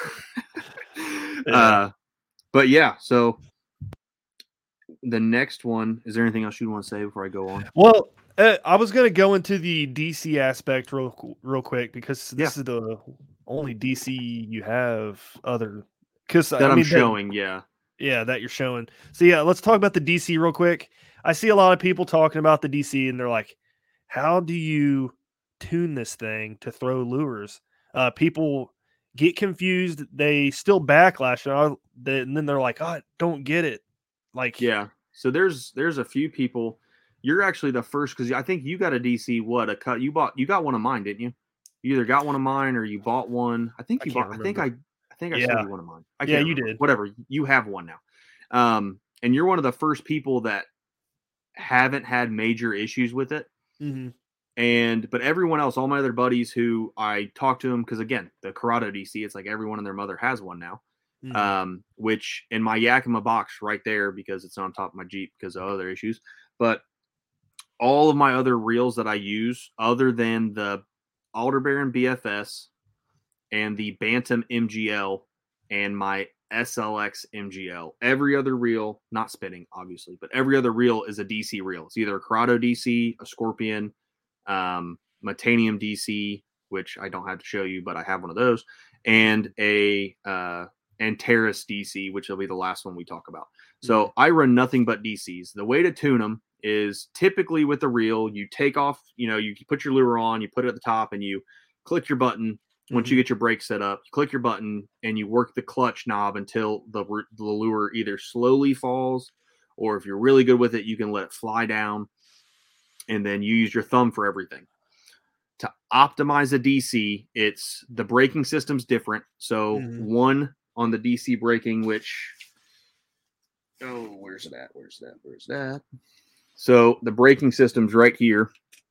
uh, but yeah, so the next one. Is there anything else you want to say before I go on? Well, uh, I was going to go into the D C aspect real real quick because this Yeah. is the only D C you have other because That I I'm mean, that- showing, yeah. yeah, that you're showing. So yeah, let's talk about the D C real quick. I see a lot of people talking about the D C and they're like, "How do you tune this thing to throw lures?" Uh, people get confused. They still backlash, and, I- they- and then they're like, "Oh, I don't get it." Like, Yeah. So there's there's a few people. You're actually the first because I think you got a D C. What a cut! You bought you got one of mine, didn't you? You either got one of mine or you bought one. I think I you can't bought. I think I. remember. I think I Yeah. sold you one of mine. I Yeah, can't you remember. did. Whatever. You have one now. Um, and you're one of the first people that haven't had major issues with it. mhm. And but everyone else, all my other buddies who I talk to them, because again, the Corrado D C, it's like everyone and their mother has one now. Mhm. Um, which in my Yakima box right there because it's on top of my Jeep because of other issues. But all of my other reels that I use, other than the Aldebaran B F S and the Bantam M G L and my S L X M G L, every other reel, not spinning obviously, but every other reel is a D C reel. It's either a Corrado D C, a Scorpion, um, Metanium D C, which I don't have to show you, but I have one of those, and a uh, Antares D C, which will be the last one we talk about. So I run nothing but D Cs. The way to tune them is typically with the reel, you take off, you know, you put your lure on, you put it at the top, and you click your button. Once mm-hmm. you get your brake set up, you click your button and you work the clutch knob until the, the lure either slowly falls, or if you're really good with it, you can let it fly down, and then you use your thumb for everything. To optimize a D C, it's the braking system's different. So mm-hmm. one on the D C braking, which, oh, where's it at? Where's that? Where's that? So the braking system's right here.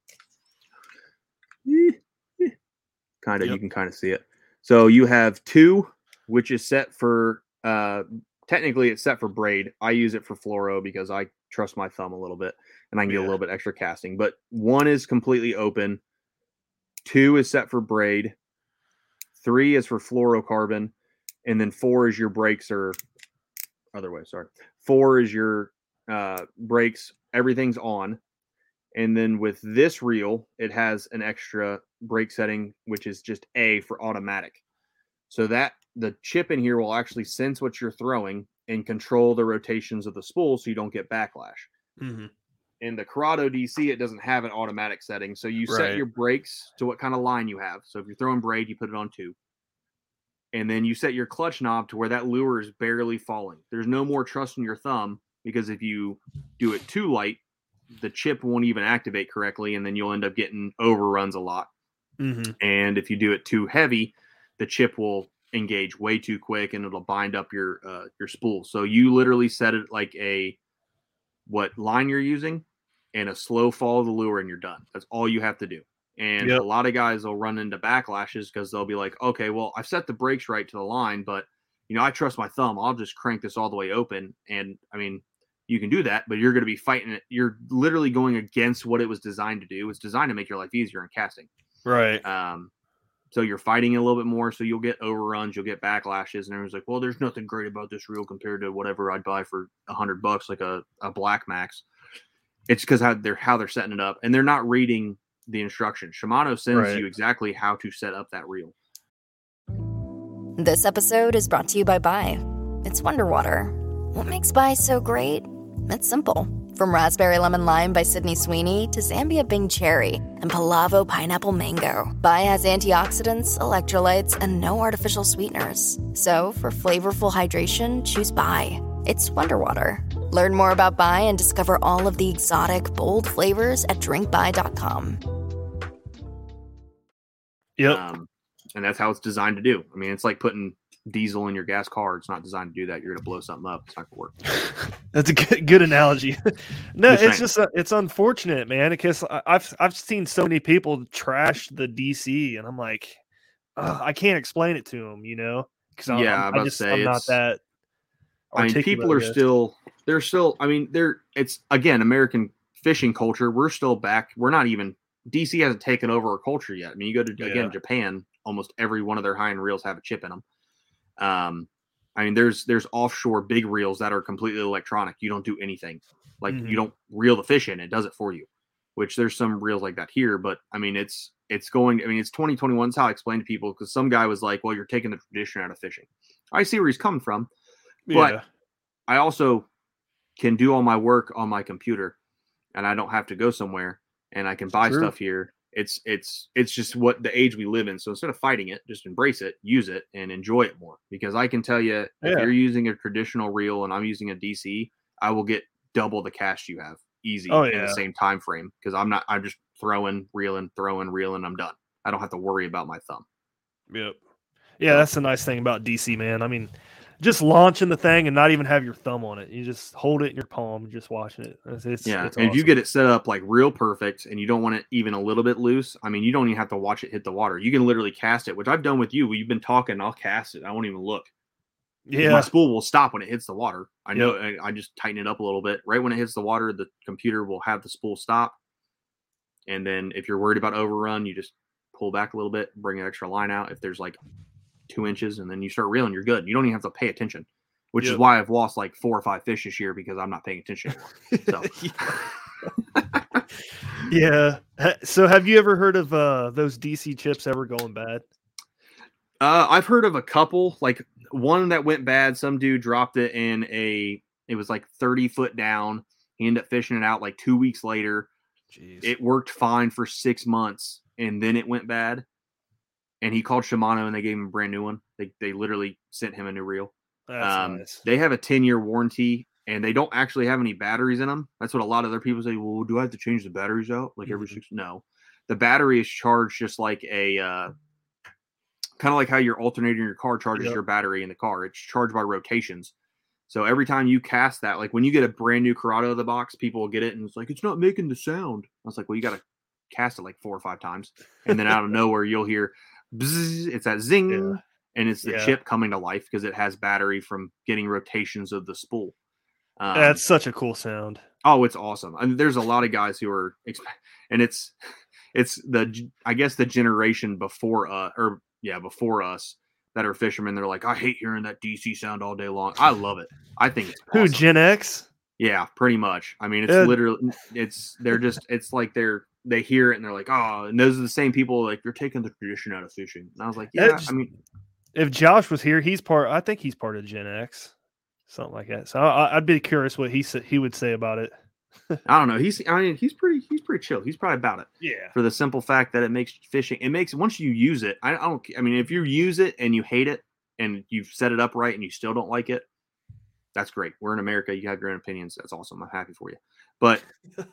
Kind of, yep. You can kind of see it. So you have two, which is set for, uh, technically it's set for braid. I use it for fluoro because I trust my thumb a little bit and I can yeah. get a little bit extra casting. But one is completely open. Two is set for braid. Three is for fluorocarbon. And then four is your brakes or other way. Sorry. Four is your uh, brakes. Everything's on. And then with this reel, it has an extra brake setting, which is just A for automatic. So that the chip in here will actually sense what you're throwing and control the rotations of the spool so you don't get backlash. Mm-hmm. In the Corrado D C, it doesn't have an automatic setting. So you right. set your brakes to what kind of line you have. So if you're throwing braid, you put it on two. And then you set your clutch knob to where that lure is barely falling. There's no more trust in your thumb, because if you do it too light, the chip won't even activate correctly, and then you'll end up getting overruns a lot. Mm-hmm. And if you do it too heavy, the chip will engage way too quick, and it'll bind up your uh, your spool. So you literally set it like a what line you're using, and a slow fall of the lure, and you're done. That's all you have to do. And yep. a lot of guys will run into backlashes because they'll be like, okay, well, I've set the brakes right to the line, but you know, I trust my thumb. I'll just crank this all the way open. And I mean, you can do that, but you're going to be fighting it. You're literally going against what it was designed to do. It's designed to make your life easier in casting. Right. Um, so you're fighting it a little bit more. So you'll get overruns, you'll get backlashes, and everyone's like, well, there's nothing great about this reel compared to whatever I'd buy for a hundred bucks, like a, a Black Max. It's because how they're, how they're setting it up, and they're not reading the instructions. Shimano sends right. you exactly how to set up that reel. This episode is brought to you by Bai. It's Wonder Water. What makes Bai so great? It's simple. From Raspberry Lemon Lime by Sydney Sweeney to Zambia Bing Cherry and Palavo Pineapple Mango, Bai has antioxidants, electrolytes, and no artificial sweeteners. So for flavorful hydration, choose Bai. It's Wonder Water. Learn more about Bai and discover all of the exotic, bold flavors at drink bai dot com. Yep. Um, and that's how it's designed to do. I mean, it's like putting diesel in your gas car. It's not designed to do that. You're going to blow something up. It's not going to work. That's a good, good analogy. No, just it's just, uh, it's unfortunate, man, because I've, I've seen so many people trash the D C, and I'm like, uh, I can't explain it to them, you know? Because yeah, I'm, I just, I'm not that. I mean, people are still, they're still, I mean, they're, it's again, American fishing culture. We're still back. We're not even, D C hasn't taken over our culture yet. I mean, you go to, yeah. again, Japan, almost every one of their high-end reels have a chip in them. Um, I mean, there's, there's offshore big reels that are completely electronic. You don't do anything. Like mm-hmm. you don't reel the fish in, it does it for you, which there's some reels like that here. But I mean, it's, it's going, I mean, it's twenty twenty-one. It's how I explain to people, because some guy was like, well, you're taking the tradition out of fishing. I see where he's coming from. But yeah. I also can do all my work on my computer, and I don't have to go somewhere, and I can buy True. stuff here. It's it's it's just what the age we live in. So instead of fighting it, just embrace it, use it, and enjoy it more. Because I can tell you, yeah. if you're using a traditional reel and I'm using a D C, I will get double the cast you have easy oh, yeah. in the same time frame. Because I'm not, I'm just throwing, reeling, throwing, reeling. I'm done. I don't have to worry about my thumb. Yep. Yeah, that's the nice thing about D C, man. I mean, just launching the thing and not even have your thumb on it. You just hold it in your palm and just watching it. It's, it's, yeah. it's and awesome. If you get it set up like real perfect and you don't want it even a little bit loose, I mean, you don't even have to watch it hit the water. You can literally cast it, which I've done with you. You've been talking, I'll cast it. I won't even look. Yeah. My spool will stop when it hits the water. I know. Yep. I, I just tighten it up a little bit. Right when it hits the water, the computer will have the spool stop. And then if you're worried about overrun, you just pull back a little bit, bring an extra line out. If there's like two inches, and then you start reeling, you're good. You don't even have to pay attention. Which yep. is why I've lost like four or five fish this year, because I'm not paying attention anymore. So. Yeah. So have you ever heard of uh, those D C chips ever going bad? Uh, I've heard of a couple. Like one that went bad, some dude dropped it in a, it was like thirty foot down, He ended up fishing it out like two weeks later. Jeez. It worked fine for six months, and then it went bad. And he called Shimano, and they gave him a brand new one. They they literally sent him a new reel. That's um, nice. They have a ten-year warranty, and they don't actually have any batteries in them. That's what a lot of other people say. Well, do I have to change the batteries out like every Mm-hmm. six? No, the battery is charged just like a uh, kind of like how your alternator in your car charges Yep. your battery in the car. It's charged by rotations. So every time you cast that, like when you get a brand new Corrado out of the box, people will get it and it's like, it's not making the sound. I was like, well, you got to cast it like four or five times. And then out of nowhere, you'll hear, bzzz, it's that zing. Yeah. And it's the Yeah. chip coming to life because it has battery from getting rotations of the spool. Um, That's such a cool sound. Oh, it's awesome. I mean, there's a lot of guys who are, and it's, it's the, I guess the generation before, uh, or yeah, before us that are fishermen. They're like, I hate hearing that D C sound all day long. I love it. I think it's awesome. Who, Gen X? Yeah, pretty much. I mean, it's Yeah. literally, it's, they're just, it's like they're, they hear it and they're like, oh, and those are the same people like, you're taking the tradition out of fishing. And I was like, yeah, That just- I mean, If Josh was here, he's part. I think he's part of Gen X, something like that. So I, I'd be curious what he said. He would say about it. I don't know. He's, I mean, he's pretty, he's pretty chill. He's probably about it. Yeah. For the simple fact that it makes fishing, it makes, once you use it, I, I don't, I mean, if you use it and you hate it and you've set it up right and you still don't like it, that's great. We're in America. You have your own opinions. That's awesome. I'm happy for you. But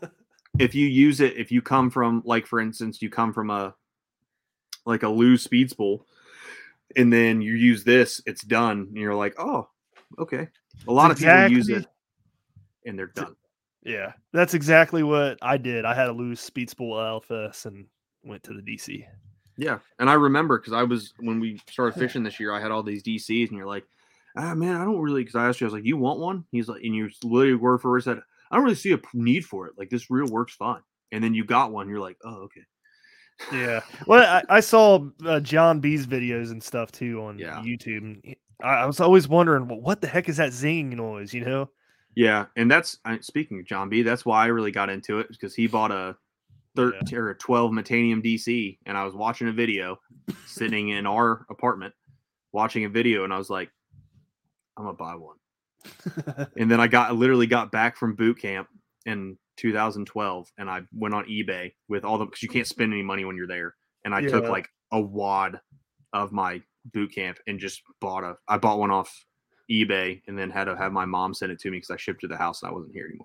if you use it, if you come from, like, for instance, you come from a, like a loose speed spool, and then you use this, it's done. And you're like, oh, okay. A lot Exactly. of people use it and they're done. Yeah, that's exactly what I did. I had a loose speed spool L F S and went to the D C. Yeah. And I remember because I was, when we started fishing this year, I had all these D Cs and you're like, ah, man, I don't really, because I asked you, I was like, you want one? He's like, and you literally word for word said, I don't really see a need for it. Like, this reel works fine. And then you got one. You're like, oh, okay. Yeah. Well, I, I saw uh, John B's videos and stuff too on Yeah. YouTube. And he- I, I was always wondering, well, what the heck is that zinging noise? You know? Yeah. And that's, I, speaking of John B, that's why I really got into it, because he bought a thirteen or a twelve Metanium D C, and I was watching a video sitting in our apartment watching a video, and I was like, I'm gonna buy one. And then I got I literally got back from boot camp in two thousand twelve, and I went on eBay with all the, because you can't spend any money when you're there, and I took Yeah. like a wad of my boot camp and just bought a I bought one off eBay, and then had to have my mom send it to me because I shipped to the house and I wasn't here anymore.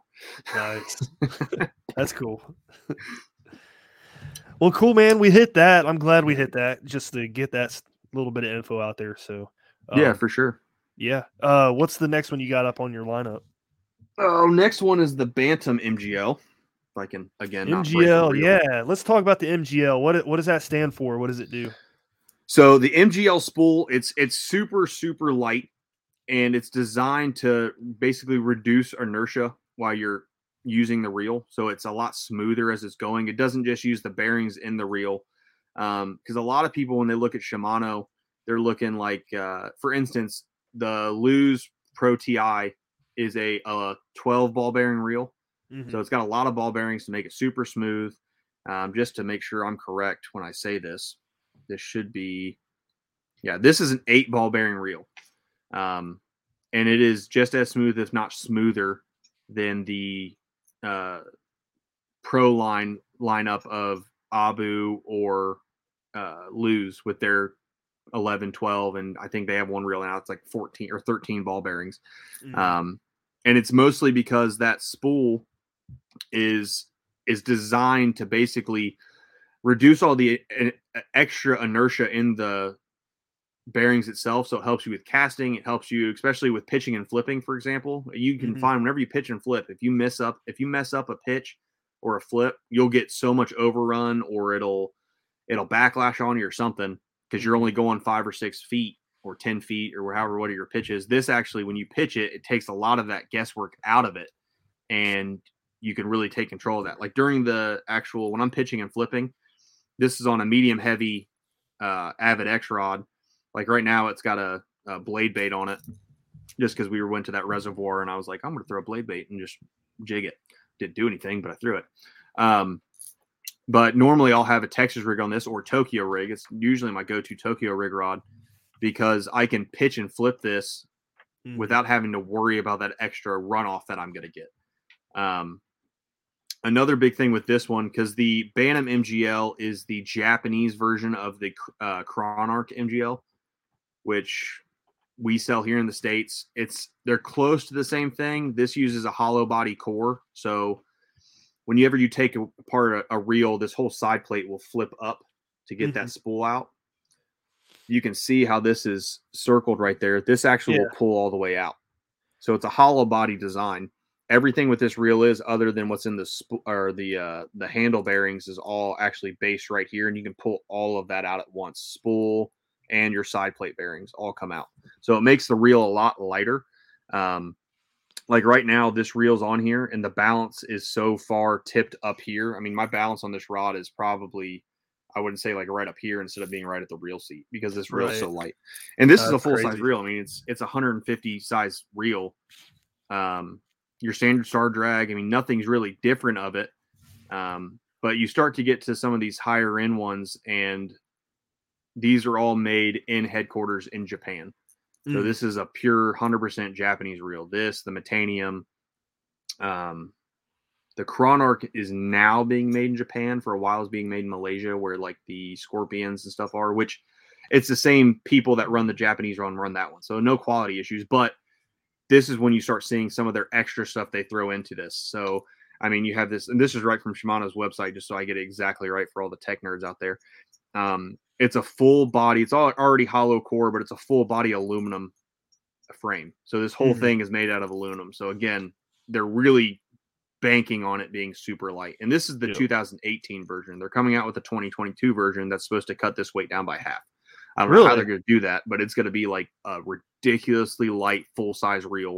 Nice. That's cool. Well, cool, man. We hit that. I'm glad we hit that just to get that s- little bit of info out there. So, um, Yeah, for sure. yeah. Uh, what's the next one you got up on your lineup? Oh, next one is the Bantam M G L. If I can again, not break the M G L. reel. Yeah. Let's talk about the M G L. What it- what does that stand for? What does it do? So the M G L spool, it's it's super super light, and it's designed to basically reduce inertia while you're using the reel. So it's a lot smoother as it's going. It doesn't just use the bearings in the reel, um, because a lot of people, when they look at Shimano, they're looking like, uh, for instance, the Luz Pro T I is a, a twelve ball bearing reel. Mhm. So it's got a lot of ball bearings to make it super smooth. Um, just to make sure I'm correct when I say this, this should be, yeah, this is an eight ball bearing reel. Um, and it is just as smooth, if not smoother, than the uh, Pro line lineup of Abu or uh, Luz with their eleven, twelve, and I think they have one reel now. It's like fourteen or thirteen ball bearings. Mhm. Um, and it's mostly because that spool is is designed to basically reduce all the uh, extra inertia in the bearings itself. So it helps you with casting. It helps you, especially with pitching and flipping, for example. You can Mhm. find whenever you pitch and flip, if you mess up, if you mess up a pitch or a flip, you'll get so much overrun, or it'll it'll backlash on you or something, because you're only going five or six feet or ten feet or however what are your pitches. This actually, when you pitch it, it takes a lot of that guesswork out of it, and you can really take control of that. Like during the actual, when I'm pitching and flipping, this is on a medium heavy uh, Avid X rod. Like right now, it's got a, a blade bait on it, just because we went to that reservoir and I was like, I'm going to throw a blade bait and just jig it. Didn't do anything, but I threw it. Um, but normally I'll have a Texas rig on this, or Tokyo rig. It's usually my go-to Tokyo rig rod, because I can pitch and flip this Mhm. without having to worry about that extra runoff that I'm going to get. Um, another big thing with this one, because the Bantam M G L is the Japanese version of the uh, Chronarch M G L, which we sell here in the States. It's they're close to the same thing. This uses a hollow body core, so whenever you take apart a, a reel, this whole side plate will flip up to get mm-hmm. that spool out. You can see how this is circled right there. This actually yeah. will pull all the way out. So it's a hollow body design. Everything with this reel is, other than what's in the sp- or the uh, the handle bearings, is all actually based right here, and you can pull all of that out at once. Spool and your side plate bearings all come out. So it makes the reel a lot lighter. Um, like right now, this reel's on here, and the balance is so far tipped up here. I mean, my balance on this rod is probably, I wouldn't say like right up here instead of being right at the reel seat, because this reel's right. so light. And this That's is a full size reel. I mean, it's it's a one hundred fifty size reel. Um, your standard star drag. I mean, nothing's really different of it. Um, but you start to get to some of these higher end ones, and these are all made in headquarters in Japan. So mm. this is a pure one hundred percent Japanese reel. This, the Metanium, um, the Chronarch is now being made in Japan. For a while, it was being made in Malaysia, where like the Scorpions and stuff are, which it's the same people that run the Japanese run run that one. So no quality issues. But this is when you start seeing some of their extra stuff they throw into this. So, I mean, you have this, and this is right from Shimano's website, just so I get it exactly right for all the tech nerds out there. Um, it's a full body. It's all already hollow core, but it's a full body aluminum frame. So this whole mm-hmm. thing is made out of aluminum. So again, they're really banking on it being super light. And this is the yep. two thousand eighteen version. They're coming out with the twenty twenty-two version that's supposed to cut this weight down by half. I don't really? know how they're going to do that, but it's going to be like a ridiculously light, full-size reel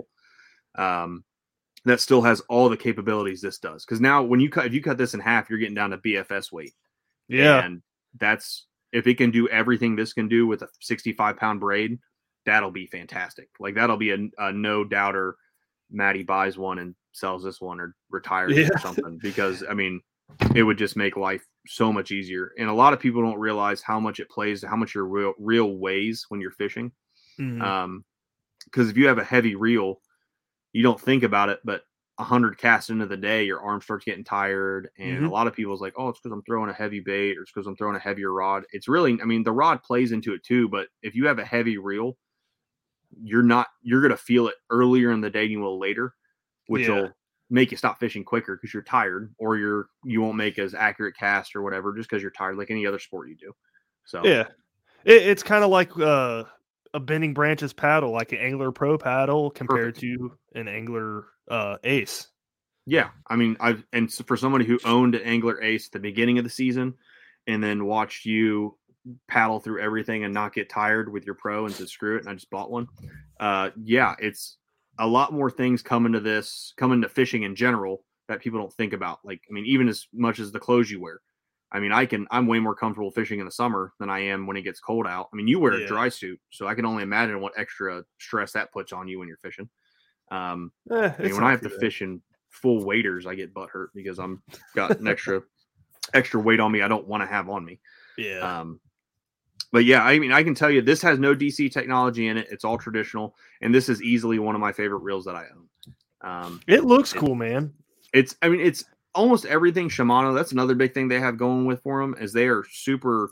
um, that still has all the capabilities this does. Because now, when you cut, if you cut this in half, you're getting down to B F S weight. Yeah, and that's, if it can do everything this can do with a sixty-five pound braid, that'll be fantastic. Like that'll be a, a no doubter. Maddie buys one and sells this one or retires yeah. or something, because I mean, it would just make life so much easier. And a lot of people don't realize how much it plays, how much your reel, reel weighs when you're fishing. Mm-hmm. Um, because if you have a heavy reel, you don't think about it, but a hundred casts into the day, your arm starts getting tired. And mm-hmm. a lot of people's like, oh, it's because I'm throwing a heavy bait, or it's because I'm throwing a heavier rod. It's really, I mean, the rod plays into it too, but if you have a heavy reel, you're not, you're going to feel it earlier in the day than you will later, which yeah. will make you stop fishing quicker because you're tired, or you're, you won't make as accurate cast or whatever, just because you're tired, like any other sport you do. So, yeah, it, it's kind of like uh, a Bending Branches paddle, like an Angler Pro paddle compared Perfect. to an Angler uh, Ace. Yeah. I mean, I've, and so for somebody who owned an Angler Ace at the beginning of the season and then watched you paddle through everything and not get tired with your Pro and said, screw it, and I just bought one. Uh, yeah, it's a lot more things coming to this, coming to fishing in general that people don't think about. Like, I mean, even as much as the clothes you wear. I mean, I can, I'm way more comfortable fishing in the summer than I am when it gets cold out. I mean, you wear yeah. a dry suit, so I can only imagine what extra stress that puts on you when you're fishing. Um, eh, I mean, when I have to bad. fish in full waders, I get butt hurt because I'm got an extra, extra weight on me I don't want to have on me. Yeah. Um, But yeah, I mean, I can tell you this has no D C technology in it. It's all traditional, and this is easily one of my favorite reels that I own. Um, it looks it, cool, man. It's, I mean, it's almost everything Shimano. That's another big thing they have going with for them, is they are super,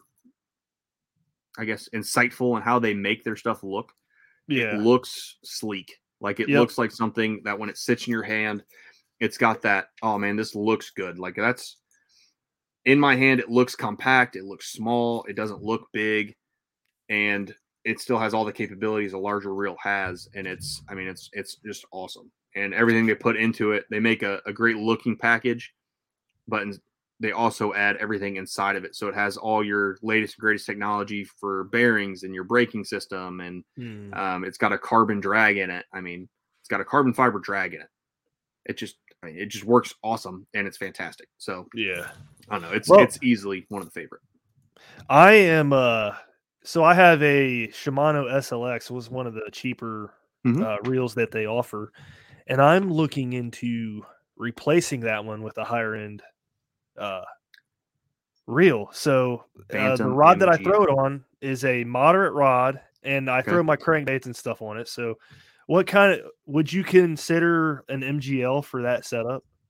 I guess, insightful in how they make their stuff look. Yeah, it looks sleek. Like it yep. looks like something that when it sits in your hand, it's got that, oh man, this looks good. Like that's. In my hand, it looks compact. It looks small. It doesn't look big, and it still has all the capabilities a larger reel has. And it's, I mean, it's it's just awesome. And everything they put into it, they make a, a great looking package, but they also add everything inside of it. So it has all your latest and greatest technology for bearings and your braking system, and mm. um, it's got a carbon drag in it. I mean, it's got a carbon fiber drag in it. It just, I mean, it just works awesome, and it's fantastic. So yeah. I don't know. It's well, it's easily one of the favorite. I am uh so I have a Shimano S L X, was one of the cheaper mm-hmm. uh, reels that they offer, and I'm looking into replacing that one with a higher end uh reel. So uh, the rod that I throw it on is a moderate rod, and I okay. throw my crankbaits and stuff on it. So what kind of would you consider an M G L for that setup?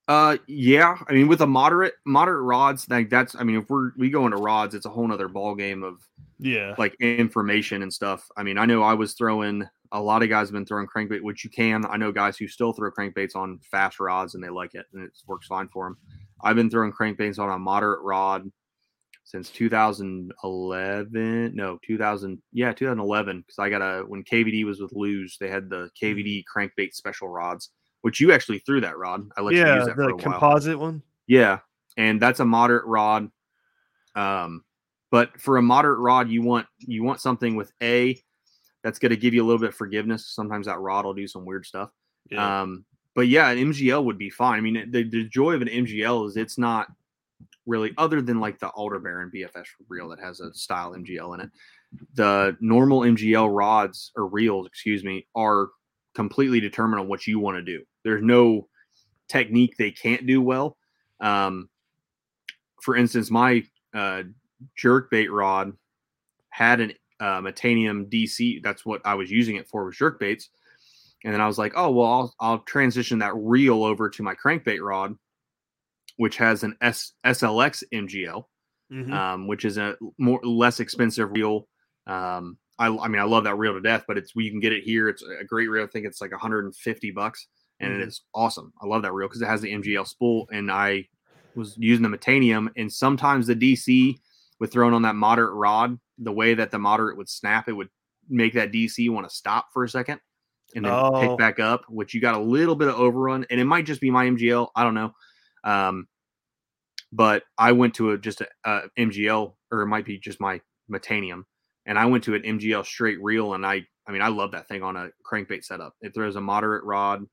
Uh, yeah. I mean, with a moderate moderate rods, like that's. I mean, if we're we go into rods, it's a whole nother ball game of yeah, like information and stuff. I mean, I know I was throwing. A lot of guys have been throwing crankbait, which you can. I know guys who still throw crankbaits on fast rods and they like it and it works fine for them. I've been throwing crankbaits on a moderate rod since two thousand eleven. No, two thousand. Yeah, two thousand eleven. Because I got a when K V D was with Luz, they had the K V D crankbait special rods, which you actually threw that rod. I let yeah, you use that the for a composite while. one. Yeah, and that's a moderate rod. Um, but for a moderate rod, you want you want something with a that's going to give you a little bit of forgiveness. Sometimes that rod will do some weird stuff. Yeah. Um, but yeah, an M G L would be fine. I mean, the, the joy of an M G L is it's not really, other than like the Alder Baron B F S reel that has a style M G L in it. The normal M G L rods or reels, excuse me, are completely determined on what you want to do. There's no technique they can't do well. Um, for instance, my uh, jerkbait rod had an uh, Metanium D C. That's what I was using it for, was jerkbaits. And then I was like, oh, well, I'll, I'll transition that reel over to my crankbait rod, which has an S, SLX M G L, Mm-hmm. um, which is a more less expensive reel. Um, I, I mean, I love that reel to death, but it's you can get it here. It's a great reel. I think it's like one hundred fifty bucks, and Mm-hmm. it is awesome. I love that reel because it has the M G L spool, and I was using the Metanium, and sometimes the D C with throwing on that moderate rod, the way that the moderate would snap, it would make that D C want to stop for a second and then Oh. pick back up, which you got a little bit of overrun, and it might just be my M G L. I don't know. Um, but I went to a just a, a M G L, or it might be just my Metanium, and I went to an M G L straight reel, and I, I mean, I love that thing on a crankbait setup. It throws a moderate rod,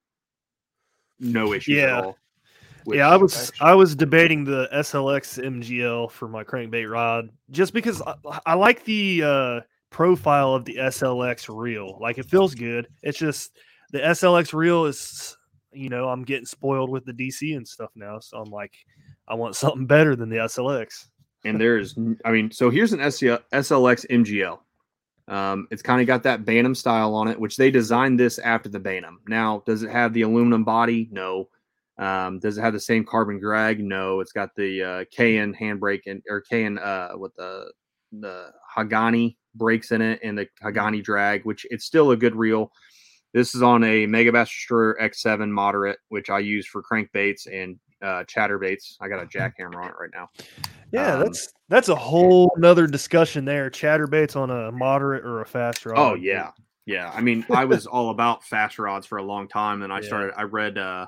no issues Yeah. at all. Which, Yeah, I was I was debating the S L X M G L for my crankbait rod just because I, I like the uh, profile of the S L X reel. Like, it feels good. It's just the S L X reel is, you know, I'm getting spoiled with the D C and stuff now, so I'm like, I want something better than the S L X. And there's, I mean, so here's an S L X M G L. Um, it's kind of got that Bantam style on it, which they designed this after the Bantam. Now, does it have the aluminum body? No. Um, does it have the same carbon drag? No. It's got the uh, K N handbrake and or K N uh, with the the Hagani brakes in it and the Hagani drag, which it's still a good reel. This is on a Megabass Destroyer X seven moderate, which I use for crankbaits and uh, chatterbaits. I got a jackhammer on it right now. Yeah, Um, that's that's a whole nother discussion there. Chatterbaits on a moderate or a fast rod. Oh yeah, yeah. I mean, I was all about fast rods for a long time, and I Yeah. started. I read. Uh,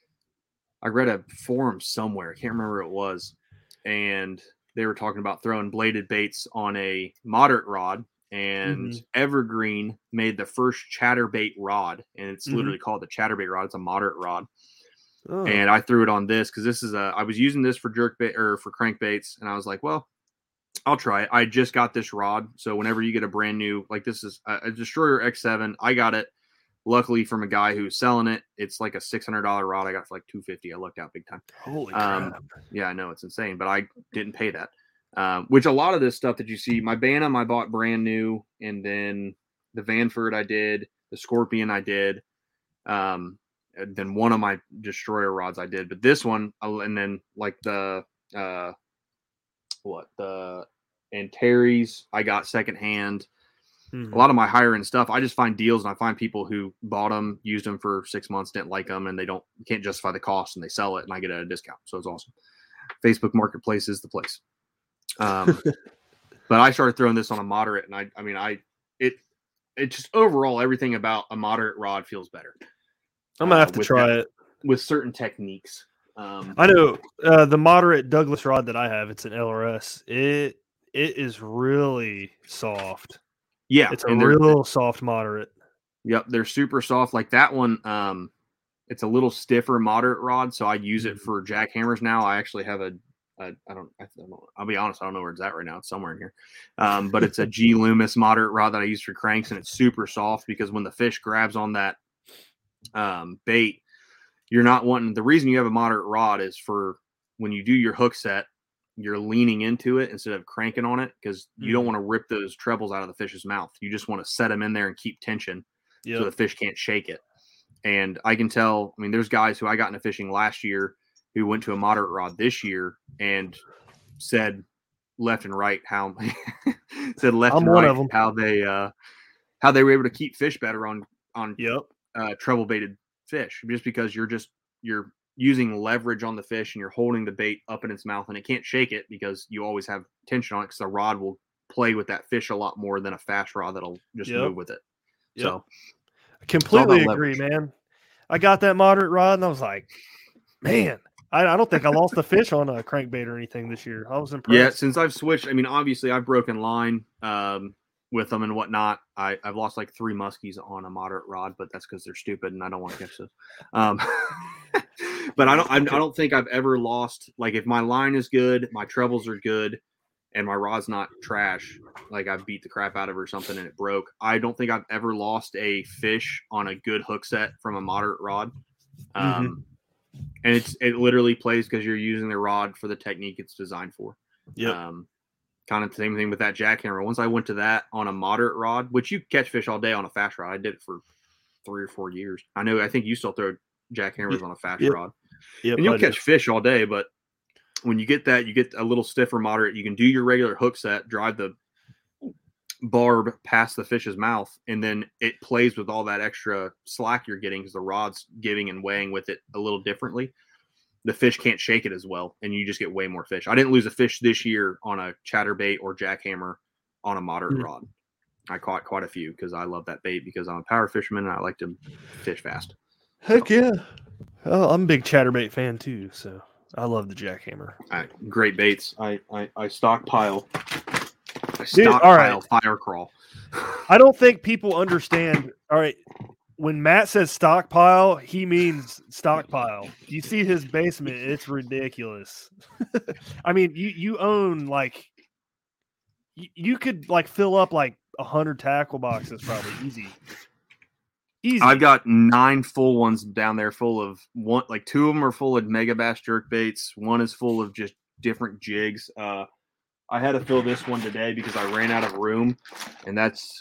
I read a forum somewhere. I can't remember what it was, and they were talking about throwing bladed baits on a moderate rod. And Mhm. Evergreen made the first chatterbait rod, and it's Mhm. literally called the chatterbait rod. It's a moderate rod. Oh. And I threw it on this because this is a. I was using this for jerkbait or for crankbaits, and I was like, well, I'll try it. I just got this rod, so whenever you get a brand new, like this is a, a Destroyer X seven, I got it luckily from a guy who's selling it. It's like a six hundred dollar rod. I got it for like two fifty. I lucked out big time. Holy Um, crap. yeah, I know it's insane, but I didn't pay that. Um, which a lot of this stuff that you see, my Bantam I bought brand new, and then the Vanford I did, the Scorpion I did. Um, and then one of my Destroyer rods I did, but this one, and then like the uh, what the Antares I got secondhand. Mhm. A lot of my higher end stuff, I just find deals, and I find people who bought them, used them for six months, didn't like them, and they don't can't justify the cost, and they sell it, and I get it at a discount. So it's awesome. Facebook Marketplace is the place. Um, but I started throwing this on a moderate, and I, I mean, I it it just overall everything about a moderate rod feels better. I'm gonna have uh, to with try that- it. with certain techniques. Um, I know uh, the moderate Douglas rod that I have. It's an L R S. It it is really soft. yeah, It's a and they're- real soft moderate. Yep, they're super soft. Like that one, um, it's a little stiffer moderate rod, so I use it for jackhammers now. I actually have a, a I don't, I don't know, I'll be honest, I don't know where it's at right now. It's somewhere in here, um, but it's a G Loomis moderate rod that I use for cranks, and it's super soft because when the fish grabs on that um, bait, you're not wanting. The reason you have a moderate rod is for when you do your hook set, you're leaning into it instead of cranking on it because you don't Mhm. want to rip those trebles out of the fish's mouth. You just want to set them in there and keep tension. Yep. So the fish can't shake it. And I can tell, I mean, there's guys who I got into fishing last year who went to a moderate rod this year and said left and right how said left I'm and one right of 'em. how they uh, how they were able to keep fish better on on Yep. uh, treble baited fish, just because you're just you're using leverage on the fish and you're holding the bait up in its mouth and it can't shake it because you always have tension on it because the rod will play with that fish a lot more than a fast rod that'll just Yep. move with it. Yep. So completely about agree, leverage. man. I got that moderate rod and I was like, man, I, I don't think I lost a fish on a crankbait or anything this year. I was impressed. yeah, since I've switched, I mean, obviously I've broken line um, with them and whatnot. I, I've lost like three muskies on a moderate rod, but that's because they're stupid and I don't want to catch those. Um, but I don't, I, I don't think I've ever lost. Like if my line is good, my trebles are good, and my rod's not trash, like I beat the crap out of her or something and it broke. I don't think I've ever lost a fish on a good hook set from a moderate rod. Um, Mm-hmm. And it's it literally plays because you're using the rod for the technique it's designed for. Yep. Um, kind of the same thing with that jackhammer. Once I went to that on a moderate rod, which you catch fish all day on a fast rod. I did it for three or four years. I know. I think you still throw jackhammers on a fast Yep. rod, Yep, and you'll I do. catch fish all day. But when you get that, you get a little stiffer moderate. You can do your regular hook set, drive the barb past the fish's mouth, and then it plays with all that extra slack you're getting because the rod's giving and weighing with it a little differently. The fish can't shake it as well, and you just get way more fish. I didn't lose a fish this year on a chatterbait or jackhammer on a moderate Mm. rod. I caught quite a few because I love that bait because I'm a power fisherman and I like to fish fast. Heck yeah. Oh, I'm a big chatterbait fan too, so I love the jackhammer. All right, great baits. I I, I stockpile. I Dude, stockpile all right. fire crawl. I don't think people understand. All right. When Matt says stockpile, he means stockpile. You see his basement, it's ridiculous. I mean, you, you own like, you, you could like fill up like a hundred tackle boxes probably easy. Easy. I've got nine full ones down there full of one, like two of them are full of mega bass jerk baits. One is full of just different jigs. Uh, I had to fill this one today because I ran out of room, and that's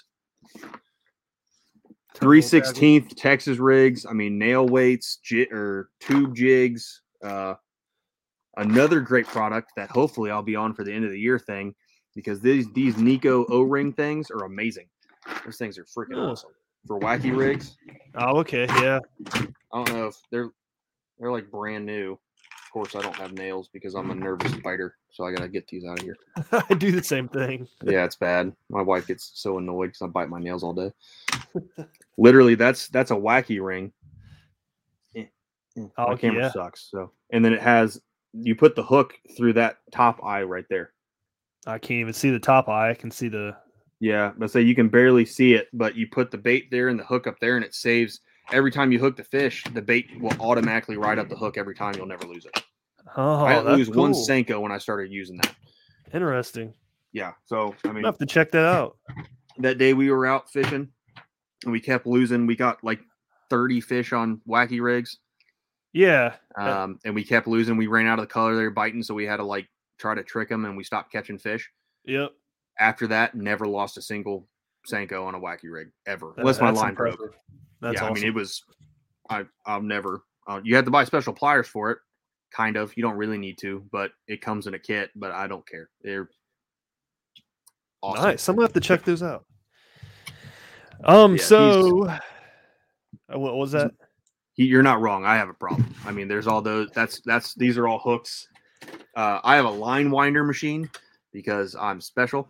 three sixteenth Texas rigs. I mean, nail weights, jig, or tube jigs. Uh, another great product that hopefully I'll be on for the end of the year thing because these these Nico O-ring things are amazing. Those things are freaking Oh. awesome for wacky rigs. Oh, okay. Yeah. I don't know if they're they're like brand new. Of course, I don't have nails because I'm a nervous biter, so I gotta get these out of here. I do the same thing. Yeah, it's bad. My wife gets so annoyed because I bite my nails all day. Literally, that's that's a wacky ring. Eh, eh, My Oh, camera yeah. sucks. So, and then it has you put the hook through that top eye right there. I can't even see the top eye. I can see the. Yeah, but say you can barely see it, but you put the bait there and the hook up there, and it saves every time you hook the fish. The bait will automatically ride up the hook every time. You'll never lose it. Oh, I didn't that's lose one cool. Senko when I started using that. Interesting. Yeah, so I I'm mean, gonna have to check that out. that day we were out fishing, and we kept losing. We got like thirty fish on wacky rigs, Yeah. um, and we kept losing. We ran out of the color they were biting, so we had to like try to trick them, and we stopped catching fish. Yep. After that, never lost a single Senko on a wacky rig ever, That- unless my that's line impressive. broke. That's yeah, awesome. I mean it was. I I'll never. Uh, you had to buy special pliers for it, kind of. You don't really need to, but it comes in a kit. But I don't care. They're awesome. Nice. I'm gonna have to check those out. Um. Yeah, so, uh, what was that? He, you're not wrong. I have a problem. I mean, there's all those. That's that's these are all hooks. Uh, I have a line winder machine because I'm special.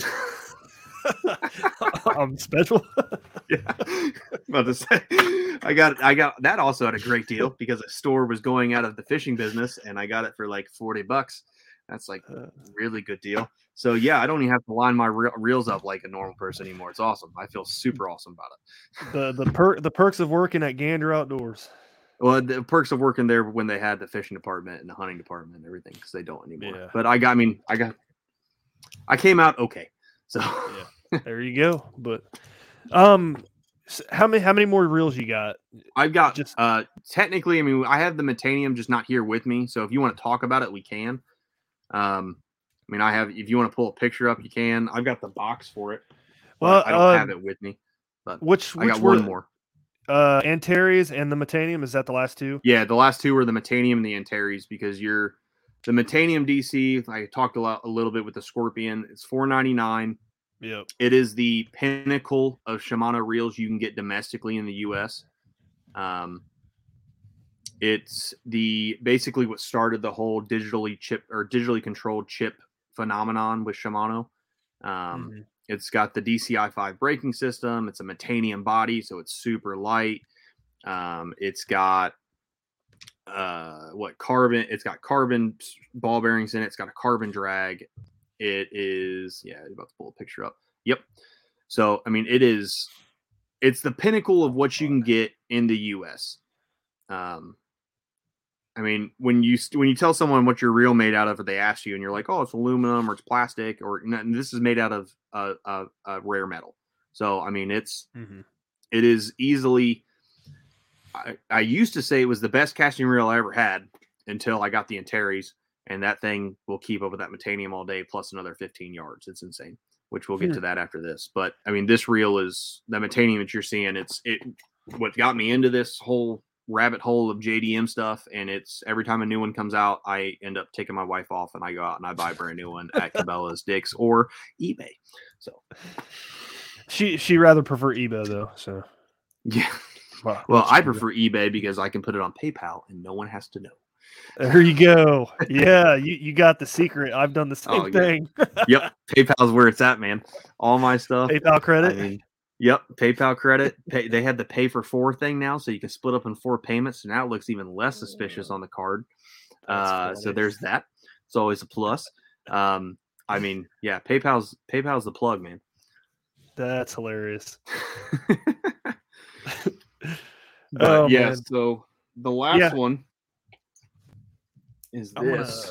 I'm special. Yeah, about to say, I got I got that also at a great deal because a store was going out of the fishing business, and I got it for like forty bucks. That's like a really good deal. So yeah, I don't even have to line my re- reels up like a normal person anymore. It's awesome. I feel super awesome about it. the the per the perks of working at Gander Outdoors. Well, the perks of working there when they had the fishing department and the hunting department and everything, because they don't anymore. Yeah. But I got, I mean, I got, I came out okay. So Yeah. There you go. But um, s- how many how many more reels you got? I've got Just- uh technically, I mean, I have the Metanium just not here with me. So if you want to talk about it, we can. Um, I mean, I have. If you want to pull a picture up, you can. I've got the box for it. Well, Well, I don't uh, have it with me. But Which I which got were, one more. uh, Antares and the Metanium. Is that the last two? Yeah, the last two were the Metanium and the Antares because you're the Metanium D C. I talked a lot, a little bit with the Scorpion. It's four ninety-nine. Yep. It is the pinnacle of Shimano reels you can get domestically in the U S. Um, it's the basically what started the whole digitally chip or digitally controlled chip phenomenon with Shimano. Um, mm-hmm. It's got the D C I five braking system. It's a Metanium body, so it's super light. Um, it's got uh, what carbon? It's got carbon ball bearings in it. It's got a carbon drag. It is, yeah, I'm about to pull a picture up. Yep. So, I mean, it is, it's the pinnacle of what you can get in the U S. Um, I mean, when you when you tell someone what your reel made out of, or they ask you, and you're like, "Oh, it's aluminum or it's plastic," or and this is made out of a, a, a rare metal. So, I mean, it's mm-hmm. it is easily. I, I used to say it was the best casting reel I ever had until I got the Antares, and that thing will keep up with that Metanium all day, plus another fifteen yards. It's insane. Which we'll get hmm. to that after this. But I mean, this reel is the Metanium that you're seeing. It's it what got me into this whole rabbit hole of J D M stuff, and it's every time a new one comes out, I end up taking my wife off and I go out and I buy a brand new one at Cabela's, Dick's, or eBay. So she she rather prefer eBay though. So yeah, well, well I prefer eBay because I can put it on PayPal and no one has to know. There you go. Yeah, you, you got the secret. I've done the same oh, yeah. thing. Yep, PayPal's where it's at, man. All my stuff. PayPal credit. I mean, yep, PayPal credit. Pay, they had the pay for four thing now, so you can split up in four payments. So now it looks even less suspicious on the card. Uh, so there's that. It's always a plus. Um, I mean, yeah, PayPal's PayPal's the plug, man. That's hilarious. but oh, yeah, man. So the last yeah. one is this.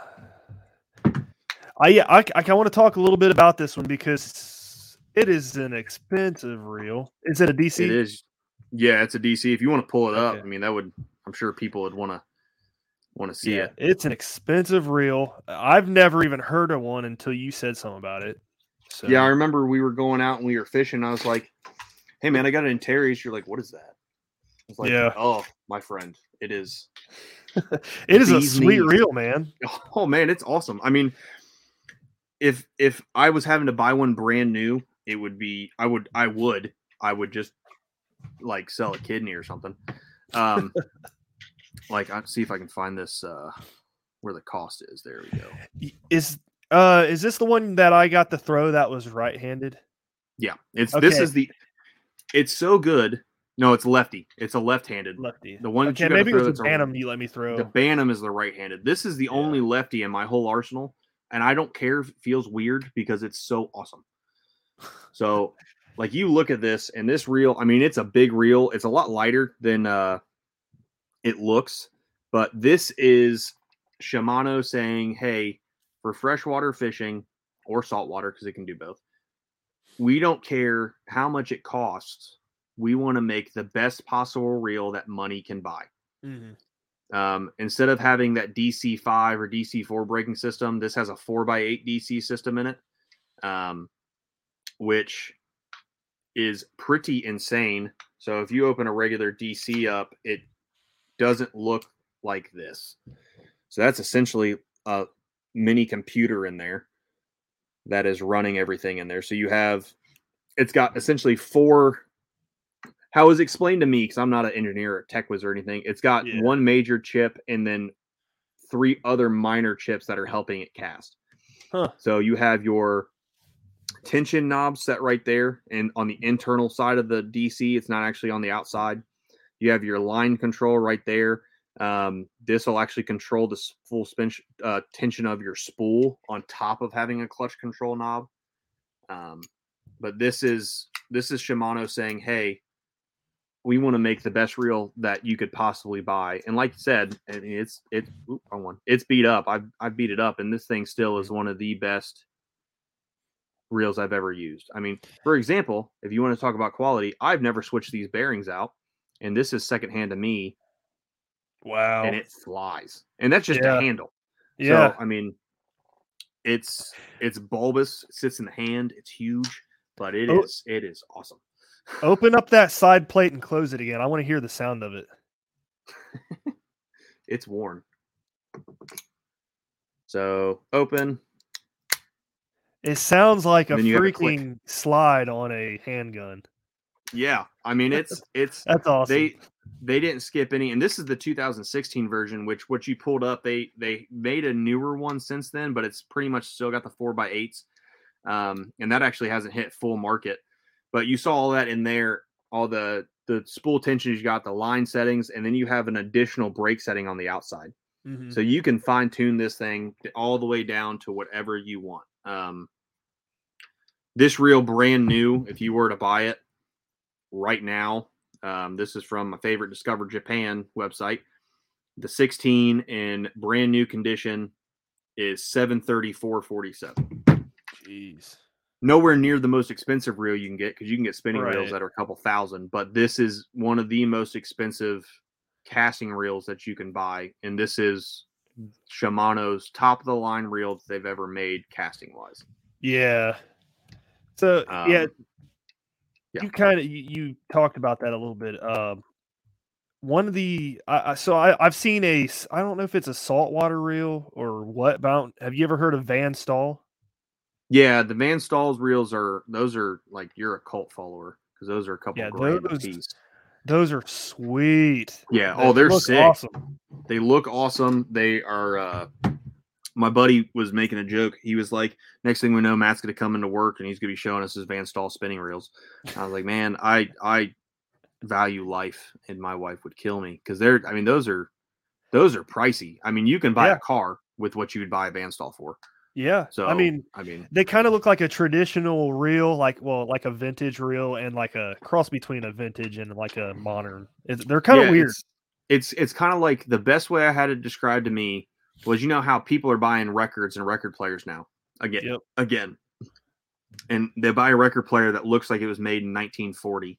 Gonna... I yeah, I, I want to talk a little bit about this one because it is an expensive reel. Is it a D C? It is. Yeah, it's a D C. If you want to pull it okay. up, I mean, that would. I'm sure people would want to want to see yeah, it. It's an expensive reel. I've never even heard of one until you said something about it. So. Yeah, I remember we were going out and we were fishing. I was like, "Hey, man, I got an Antares." You're like, "What is that?" I was like, "Yeah, oh, my friend, it is." It is a sweet knees. reel, man. Oh man, it's awesome. I mean, if if I was having to buy one brand new, it would be I would I would I would just like sell a kidney or something. Um, like I see if I can find this uh, where the cost is. There we go. Is uh is this the one that I got to throw that was right-handed? Yeah, it's okay. This is the. It's so good. No, it's lefty. It's a left-handed. Lefty. The one okay, that you maybe throw, it was a Bantam you let me throw. The Bantam is the right-handed. This is the yeah. only lefty in my whole arsenal, and I don't care if it feels weird because it's so awesome. So, like, you look at this, and this reel, I mean, it's a big reel. It's a lot lighter than uh, it looks, but this is Shimano saying, hey, for freshwater fishing or saltwater, because it can do both, we don't care how much it costs. We want to make the best possible reel that money can buy. Mm-hmm. Um, instead of having that D C five or D C four braking system, this has a four by eight D C system in it, um, which is pretty insane. So if you open a regular D C up, it doesn't look like this. So that's essentially a mini computer in there that is running everything in there. So you have, it's got essentially four. How it was explained to me, because I'm not an engineer or tech whiz or anything, it's got yeah. one major chip and then three other minor chips that are helping it cast. Huh. So you have your tension knob set right there, and on the internal side of the D C, it's not actually on the outside. You have your line control right there. Um, this will actually control the full spin uh, tension of your spool on top of having a clutch control knob. Um, but this is this is Shimano saying, hey, we want to make the best reel that you could possibly buy. And like you said, I mean, it's it's oops, wrong one. It's beat up. I've I've beat it up, and this thing still is one of the best reels I've ever used. I mean, for example, if you want to talk about quality, I've never switched these bearings out, and this is secondhand to me. Wow. And it flies. And that's just yeah. a handle. Yeah. So, I mean, it's it's bulbous, it sits in the hand, it's huge, but it oh. is it is awesome. Open up that side plate and close it again. I want to hear the sound of it. It's worn. So open. It sounds like a freaking slide on a handgun. Yeah, I mean it's it's that's awesome. They they didn't skip any, and this is the two thousand sixteen version, which what you pulled up. They they made a newer one since then, but it's pretty much still got the four by eights, um, and that actually hasn't hit full market. But you saw all that in there, all the the spool tensions, you got the line settings, and then you have an additional brake setting on the outside, mm-hmm. so you can fine tune this thing all the way down to whatever you want. Um, this reel brand new, if you were to buy it right now, um, this is from my favorite Discover Japan website. The sixteen in brand new condition is seven thirty-four forty-seven. Jeez. Nowhere near the most expensive reel you can get, because you can get spinning right. reels that are a couple thousand, but this is one of the most expensive casting reels that you can buy, and this is Shimano's top of the line reel that they've ever made casting wise. Yeah. So um, yeah. Yeah. You kind of you, you talked about that a little bit. Um, one of the I, I so I I've seen a I don't know if it's a saltwater reel or what. But have you ever heard of Van Staal? Yeah, the Van Staal's reels are those are like you're a cult follower, because those are a couple yeah, grand those, a piece. Those are sweet. Yeah. They oh, they're look sick. Awesome. They look awesome. They are. Uh, my buddy was making a joke. He was like, next thing we know, Matt's going to come into work and he's going to be showing us his Van Staal spinning reels. I was like, man, I I value life, and my wife would kill me, because they're, I mean, those are, those are pricey. I mean, you can buy yeah. a car with what you would buy a Van Staal for. Yeah. So, I mean, I mean, they kind of look like a traditional reel, like, well, like a vintage reel, and like a cross between a vintage and like a modern. It's, they're kind of yeah, weird. It's, it's, it's kind of like, the best way I had it described to me was, you know how people are buying records and record players now again, yep. again, and they buy a record player that looks like it was made in nineteen forty.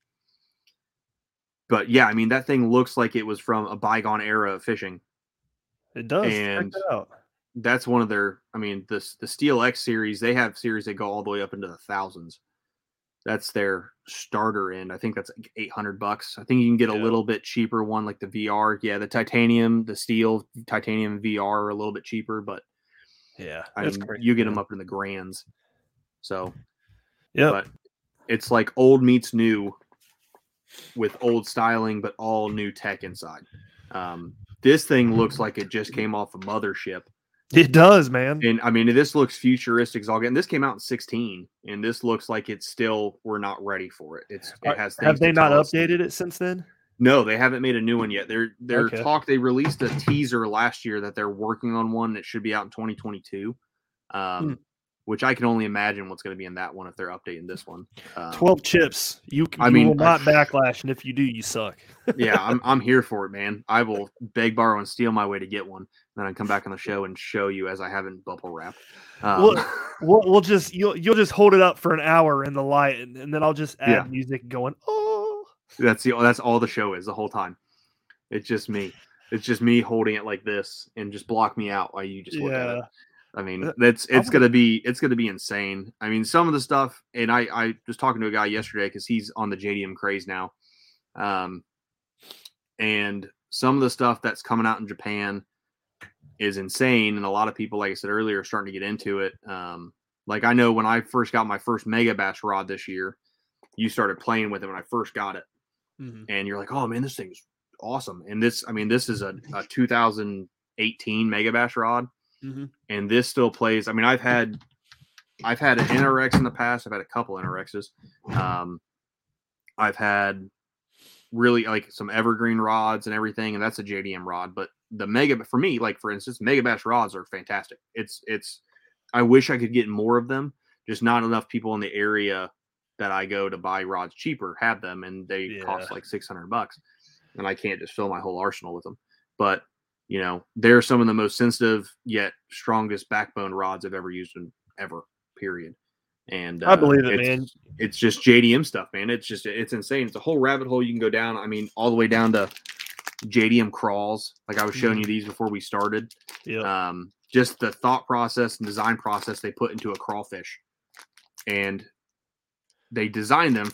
But yeah, I mean, that thing looks like it was from a bygone era of fishing. It does. And check it out. That's one of their, I mean, this, the Steel X series, they have series that go all the way up into the thousands. That's their starter end. I think that's like eight hundred bucks. I think you can get a yeah. little bit cheaper one, like the V R. Yeah, the titanium, the steel titanium V R are a little bit cheaper, but yeah, I mean, crazy, you get man. them up in the grands. So, yeah, but it's like old meets new with old styling, but all new tech inside. Um, this thing looks like it just came off a mothership. It does, man. And I mean, this looks futuristic as all get. And this came out in sixteen, and this looks like it's still, we're not ready for it. It's it has. Have they not us. updated it since then? No, they haven't made a new one yet. They're they're Okay. talk. They released a teaser last year that they're working on one that should be out in twenty twenty-two. Um, Hmm. Which I can only imagine what's going to be in that one if they're updating this one. Um, Twelve chips. You, I you mean, will not backlash, and if you do, you suck. yeah, I'm I'm here for it, man. I will beg, borrow, and steal my way to get one. Then I come back on the show and show you as I haven't bubble wrap. Um, we'll, we'll we'll just you'll you'll just hold it up for an hour in the light, and, and then I'll just add Yeah. music going. Oh, that's the that's all the show is the whole time. It's just me. It's just me holding it like this and just block me out while you just look at yeah. it. I mean, that's it's gonna be it's gonna be insane. I mean, some of the stuff, and I I was talking to a guy yesterday because he's on the J D M craze now, um, and some of the stuff that's coming out in Japan is insane, and a lot of people, like I said earlier, are starting to get into it. Um, like I know when I first got my first Mega Bass rod this year, you started playing with it when I first got it, Mhm. and you're like, oh man, this thing's awesome. And this, I mean, this is a, a two thousand eighteen Mega Bass rod. Mhm. And this still plays. I mean, I've had, I've had an N R X in the past. I've had a couple N R Xs. Um, I've had really like some evergreen rods and everything, and that's a J D M rod. But the Mega, for me, like for instance, Mega Bass rods are fantastic. It's, it's. I wish I could get more of them. Just not enough people in the area that I go to buy rods cheaper have them, and they Yeah. cost like six hundred bucks, and I can't just fill my whole arsenal with them. But you know, they're some of the most sensitive yet strongest backbone rods I've ever used in ever, period. And uh, I believe it, it's, man. It's just J D M stuff, man. It's just, it's insane. It's a whole rabbit hole you can go down. I mean, all the way down to J D M crawls. Like I was showing you these before we started. Yeah. Um, just the thought process and design process they put into a crawfish. And they design them for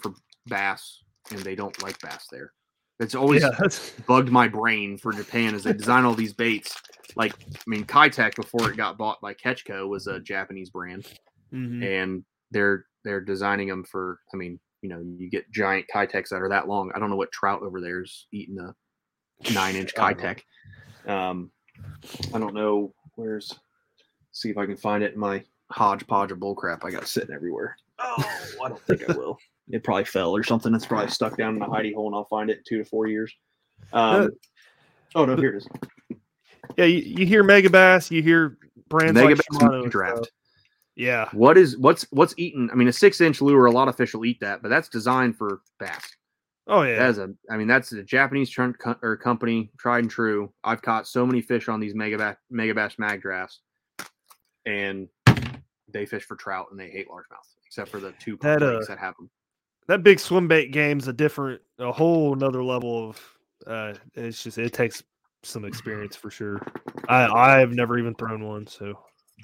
bass, and they don't like bass there. It's always Yeah, that's... bugged my brain for Japan as they design all these baits. Like, I mean, Kitech, before it got bought by Ketchco, was a Japanese brand, mm-hmm. and they're they're designing them for. I mean, you know, you get giant Kitechs that are that long. I don't know what trout over there is eating a nine-inch Kitech. Um, I don't know. Where's? See if I can find it in my hodgepodge of bullcrap I got sitting everywhere. Oh, I don't think I will. It probably fell or something. It's probably stuck down in the hidey hole, and I'll find it in two to four years. Um, uh, oh no, here it is. Yeah, you, you hear Megabass, you hear brands Mega like Bass Shimano. Draft. So, yeah. What is what's what's eaten? I mean, a six-inch lure. A lot of fish will eat that, but that's designed for bass. Oh yeah. That is a. I mean, that's a Japanese trunk co- or company, tried and true. I've caught so many fish on these Megabass Megabass mag drafts, and they fish for trout and they hate largemouth, except for the two that, uh, lakes that have them. That big swim bait game's a different, a whole another level of. Uh, it's just it takes some experience for sure. I I've never even thrown one, so.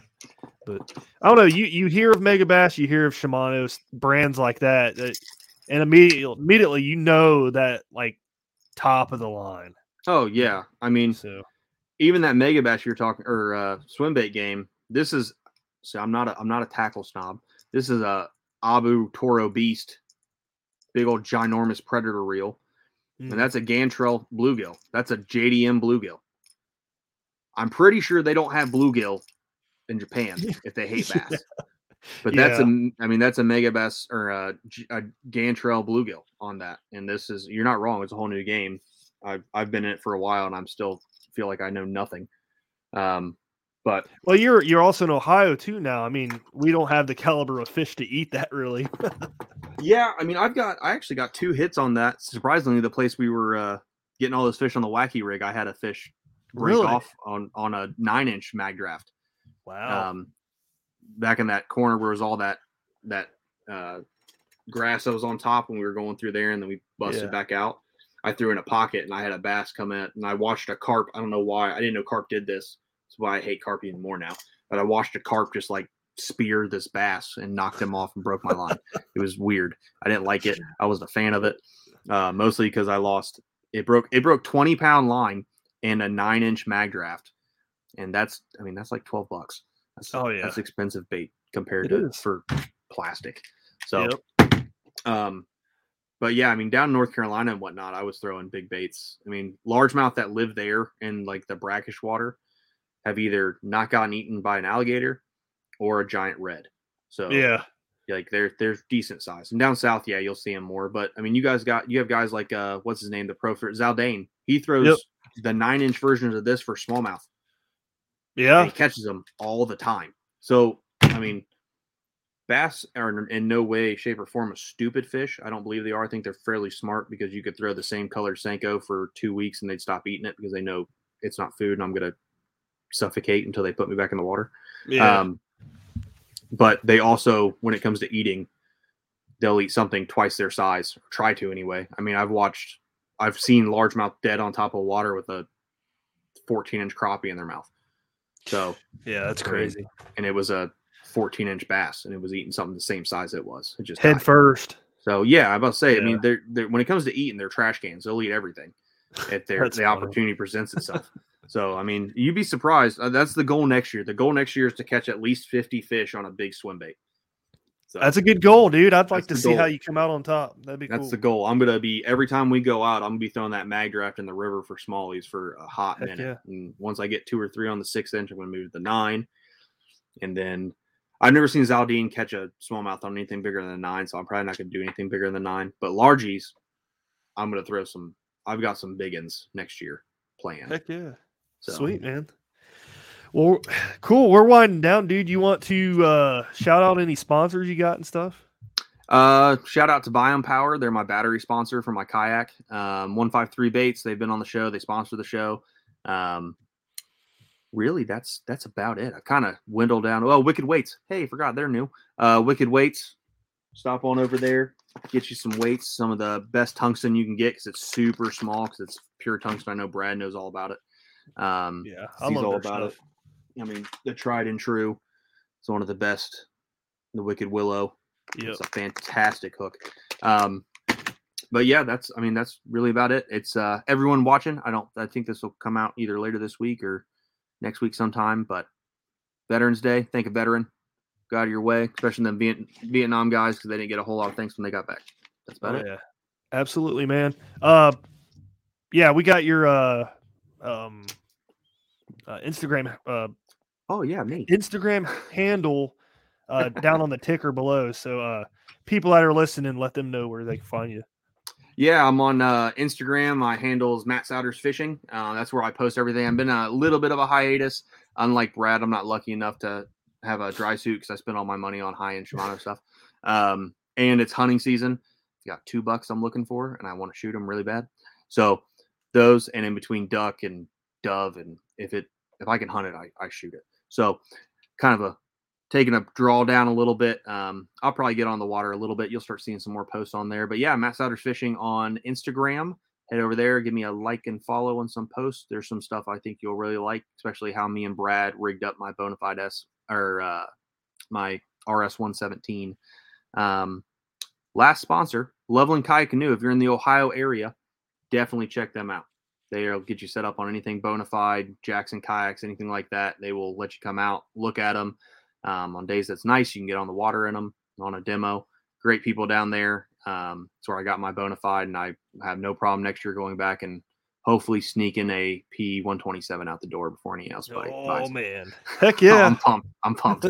But I don't know. You you hear of Megabass, you hear of Shimano, brands like that, that and immediately immediately you know that like top of the line. Oh yeah, I mean, so even that Megabass you're talking or uh, swim bait game. This is so I'm not a I'm not a tackle snob. This is a Abu Toro Beast. Big old ginormous predator reel. Mm. And that's a Gantrel bluegill. That's a J D M bluegill. I'm pretty sure they don't have bluegill in Japan if they hate bass. Yeah. But that's yeah. a I mean that's a Megabass or a, a Gantrel bluegill on that. And this is you're not wrong. It's a whole new game. I've I've been in it for a while and I'm still feel like I know nothing. Um But well, you're you're also in Ohio too now. I mean, we don't have the caliber of fish to eat that really. Yeah, I mean, I've got I actually got two hits on that. Surprisingly, the place we were uh, getting all those fish on the wacky rig, I had a fish break really? off on on a nine inch mag draft. Wow! Um, back in that corner where was all that that uh, grass that was on top when we were going through there, and then we busted yeah. back out. I threw in a pocket, and I had a bass come in, and I watched a carp. I don't know why. I didn't know carp did this. That's why I hate carp even more now. But I watched a carp just like spear this bass and knocked him off and broke my line. It was weird. I didn't like it. I wasn't a fan of it. Uh, mostly because I lost. It broke. It broke twenty pound line and a nine inch mag draft, and that's. I mean, that's like twelve bucks. That's, oh yeah, that's expensive bait compared it to is. for plastic. So, yep. um, but yeah, I mean, down in North Carolina and whatnot, I was throwing big baits. I mean, largemouth that live there in like the brackish water have either not gotten eaten by an alligator or a giant red. So yeah, like they're they're decent size. And down south, yeah, you'll see them more. But I mean, you guys got you have guys like uh, what's his name, the pro for Zaldane. He throws yep. the nine inch versions of this for smallmouth. Yeah, and he catches them all the time. So I mean, bass are in no way, shape, or form a stupid fish. I don't believe they are. I think they're fairly smart because you could throw the same colored Senko for two weeks and they'd stop eating it because they know it's not food and I'm gonna suffocate until they put me back in the water. Yeah. Um, but they also, when it comes to eating, they'll eat something twice their size, or try to anyway. I mean, I've watched, I've seen largemouth dead on top of water with a fourteen inch crappie in their mouth. So yeah, that's crazy. I mean, and it was a fourteen inch bass, and it was eating something the same size it was. It just head died. first. So yeah, I'm about to say. Yeah. I mean, they're, they're when it comes to eating, they're trash cans. They'll eat everything if the funny. opportunity presents itself. So, I mean, you'd be surprised. Uh, that's the goal next year. The goal next year is to catch at least fifty fish on a big swim bait. So, that's a good goal, dude. I'd like to see goal. how you come out on top. That'd be that's cool. the goal. I'm going to be, every time we go out, I'm going to be throwing that mag draft in the river for smallies for a hot Heck minute. Yeah. And once I get two or three on the six inch, I'm going to move to the nine. And then I've never seen Zaldine catch a smallmouth on anything bigger than a nine, so I'm probably not going to do anything bigger than nine. But largies, I'm going to throw some, I've got some big ones next year planned. Heck yeah. So. Sweet, man. Well, cool. We're winding down, dude. You want to uh, shout out any sponsors you got and stuff? Uh, shout out to Biome Power. They're my battery sponsor for my kayak. Um, one five three Baits. They've been on the show. They sponsor the show. Um, really, that's that's about it. I kind of dwindled down. Oh, Wicked Weights. Hey, forgot they're new. Uh, Wicked Weights. Stop on over there. Get you some weights. Some of the best tungsten you can get because it's super small because it's pure tungsten. I know Brad knows all about it. Um, yeah, I he's love all about stuff. it. I mean, the tried and true. It's one of the best. The Wicked Willow. Yep. It's a fantastic hook. Um, but yeah, that's, I mean, that's really about it. It's uh, everyone watching. I don't, I think this will come out either later this week or next week sometime, but Veterans Day, thank a veteran. Go out of your way, especially them Viet- Vietnam guys, because they didn't get a whole lot of things when they got back. That's about oh, it. Yeah, absolutely, man. Uh, yeah, we got your uh, um, uh, Instagram. Uh, oh yeah, me Instagram handle uh, down on the ticker below. So uh, people that are listening, let them know where they can find you. Yeah, I'm on uh, Instagram. My handle is Matt Souders Fishing. Uh, that's where I post everything. I've been a little bit of a hiatus. Unlike Brad, I'm not lucky enough to have a dry suit because I spent all my money on high-end Shimano stuff. Um, and it's hunting season. I got two bucks I'm looking for, and I want to shoot them really bad. So those, and in between duck and dove, and if it if I can hunt it, I, I shoot it. So kind of a taking a draw down a little bit. Um, I'll probably get on the water a little bit. You'll start seeing some more posts on there. But yeah, Matt Souders Fishing on Instagram. Head over there, give me a like and follow on some posts. There's some stuff I think you'll really like, especially how me and Brad rigged up my Bonafide S or uh, my R S one seventeen. Um, last sponsor, Loveland Kayak Canoe. If you're in the Ohio area, definitely check them out. They'll get you set up on anything Bonafide, Jackson kayaks, anything like that. They will let you come out, look at them. Um, on days that's nice, you can get on the water in them on a demo. Great people down there. Um, that's where I got my Bonafide, and I have no problem next year going back and hopefully sneaking a P one twenty-seven out the door before anything else. Oh, buys. man. Heck yeah. I'm pumped. I'm pumped.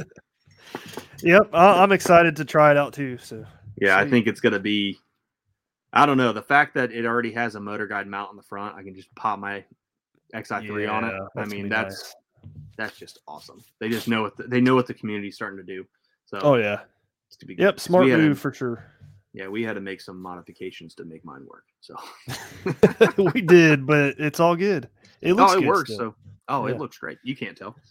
Yep. I- I'm excited to try it out too. So yeah, sweet. I think it's going to be, I don't know, the fact that it already has a motor guide mount on the front, I can just pop my X I three yeah, on it. I that's mean, gonna be that's, nice. that's just awesome. They just know what the, they know what the community's starting to do. So, Oh yeah. it's to be Yep. good. Smart We had move to- for sure. Yeah, we had to make some modifications to make mine work. So We did, but it's all good. It looks oh, it good works. still. So oh, Yeah. it looks great. You can't tell.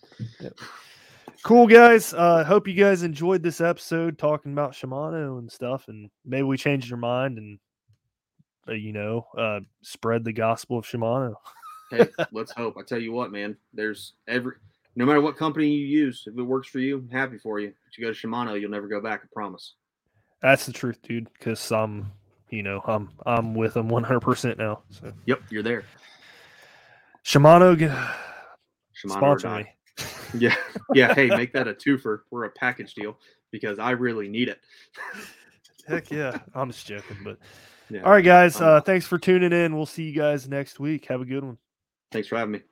Cool, guys. Uh, hope you guys enjoyed this episode talking about Shimano and stuff, and maybe we changed your mind and uh, you know uh, spread the gospel of Shimano. Hey, let's hope. I tell you what, man. There's every no matter what company you use, if it works for you, I'm happy for you. If you go to Shimano, you'll never go back. I promise. That's the truth, dude. Because I'm, you know, I'm I'm with them one hundred percent now. So Yep, you're there. Shimano, g- Shimano sponsor or die. me. Yeah, yeah. Hey, make that a twofer. We're a package deal because I really need it. Heck yeah. I'm just joking, but Yeah. all right, guys. Um, Uh, thanks for tuning in. We'll see you guys next week. Have a good one. Thanks for having me.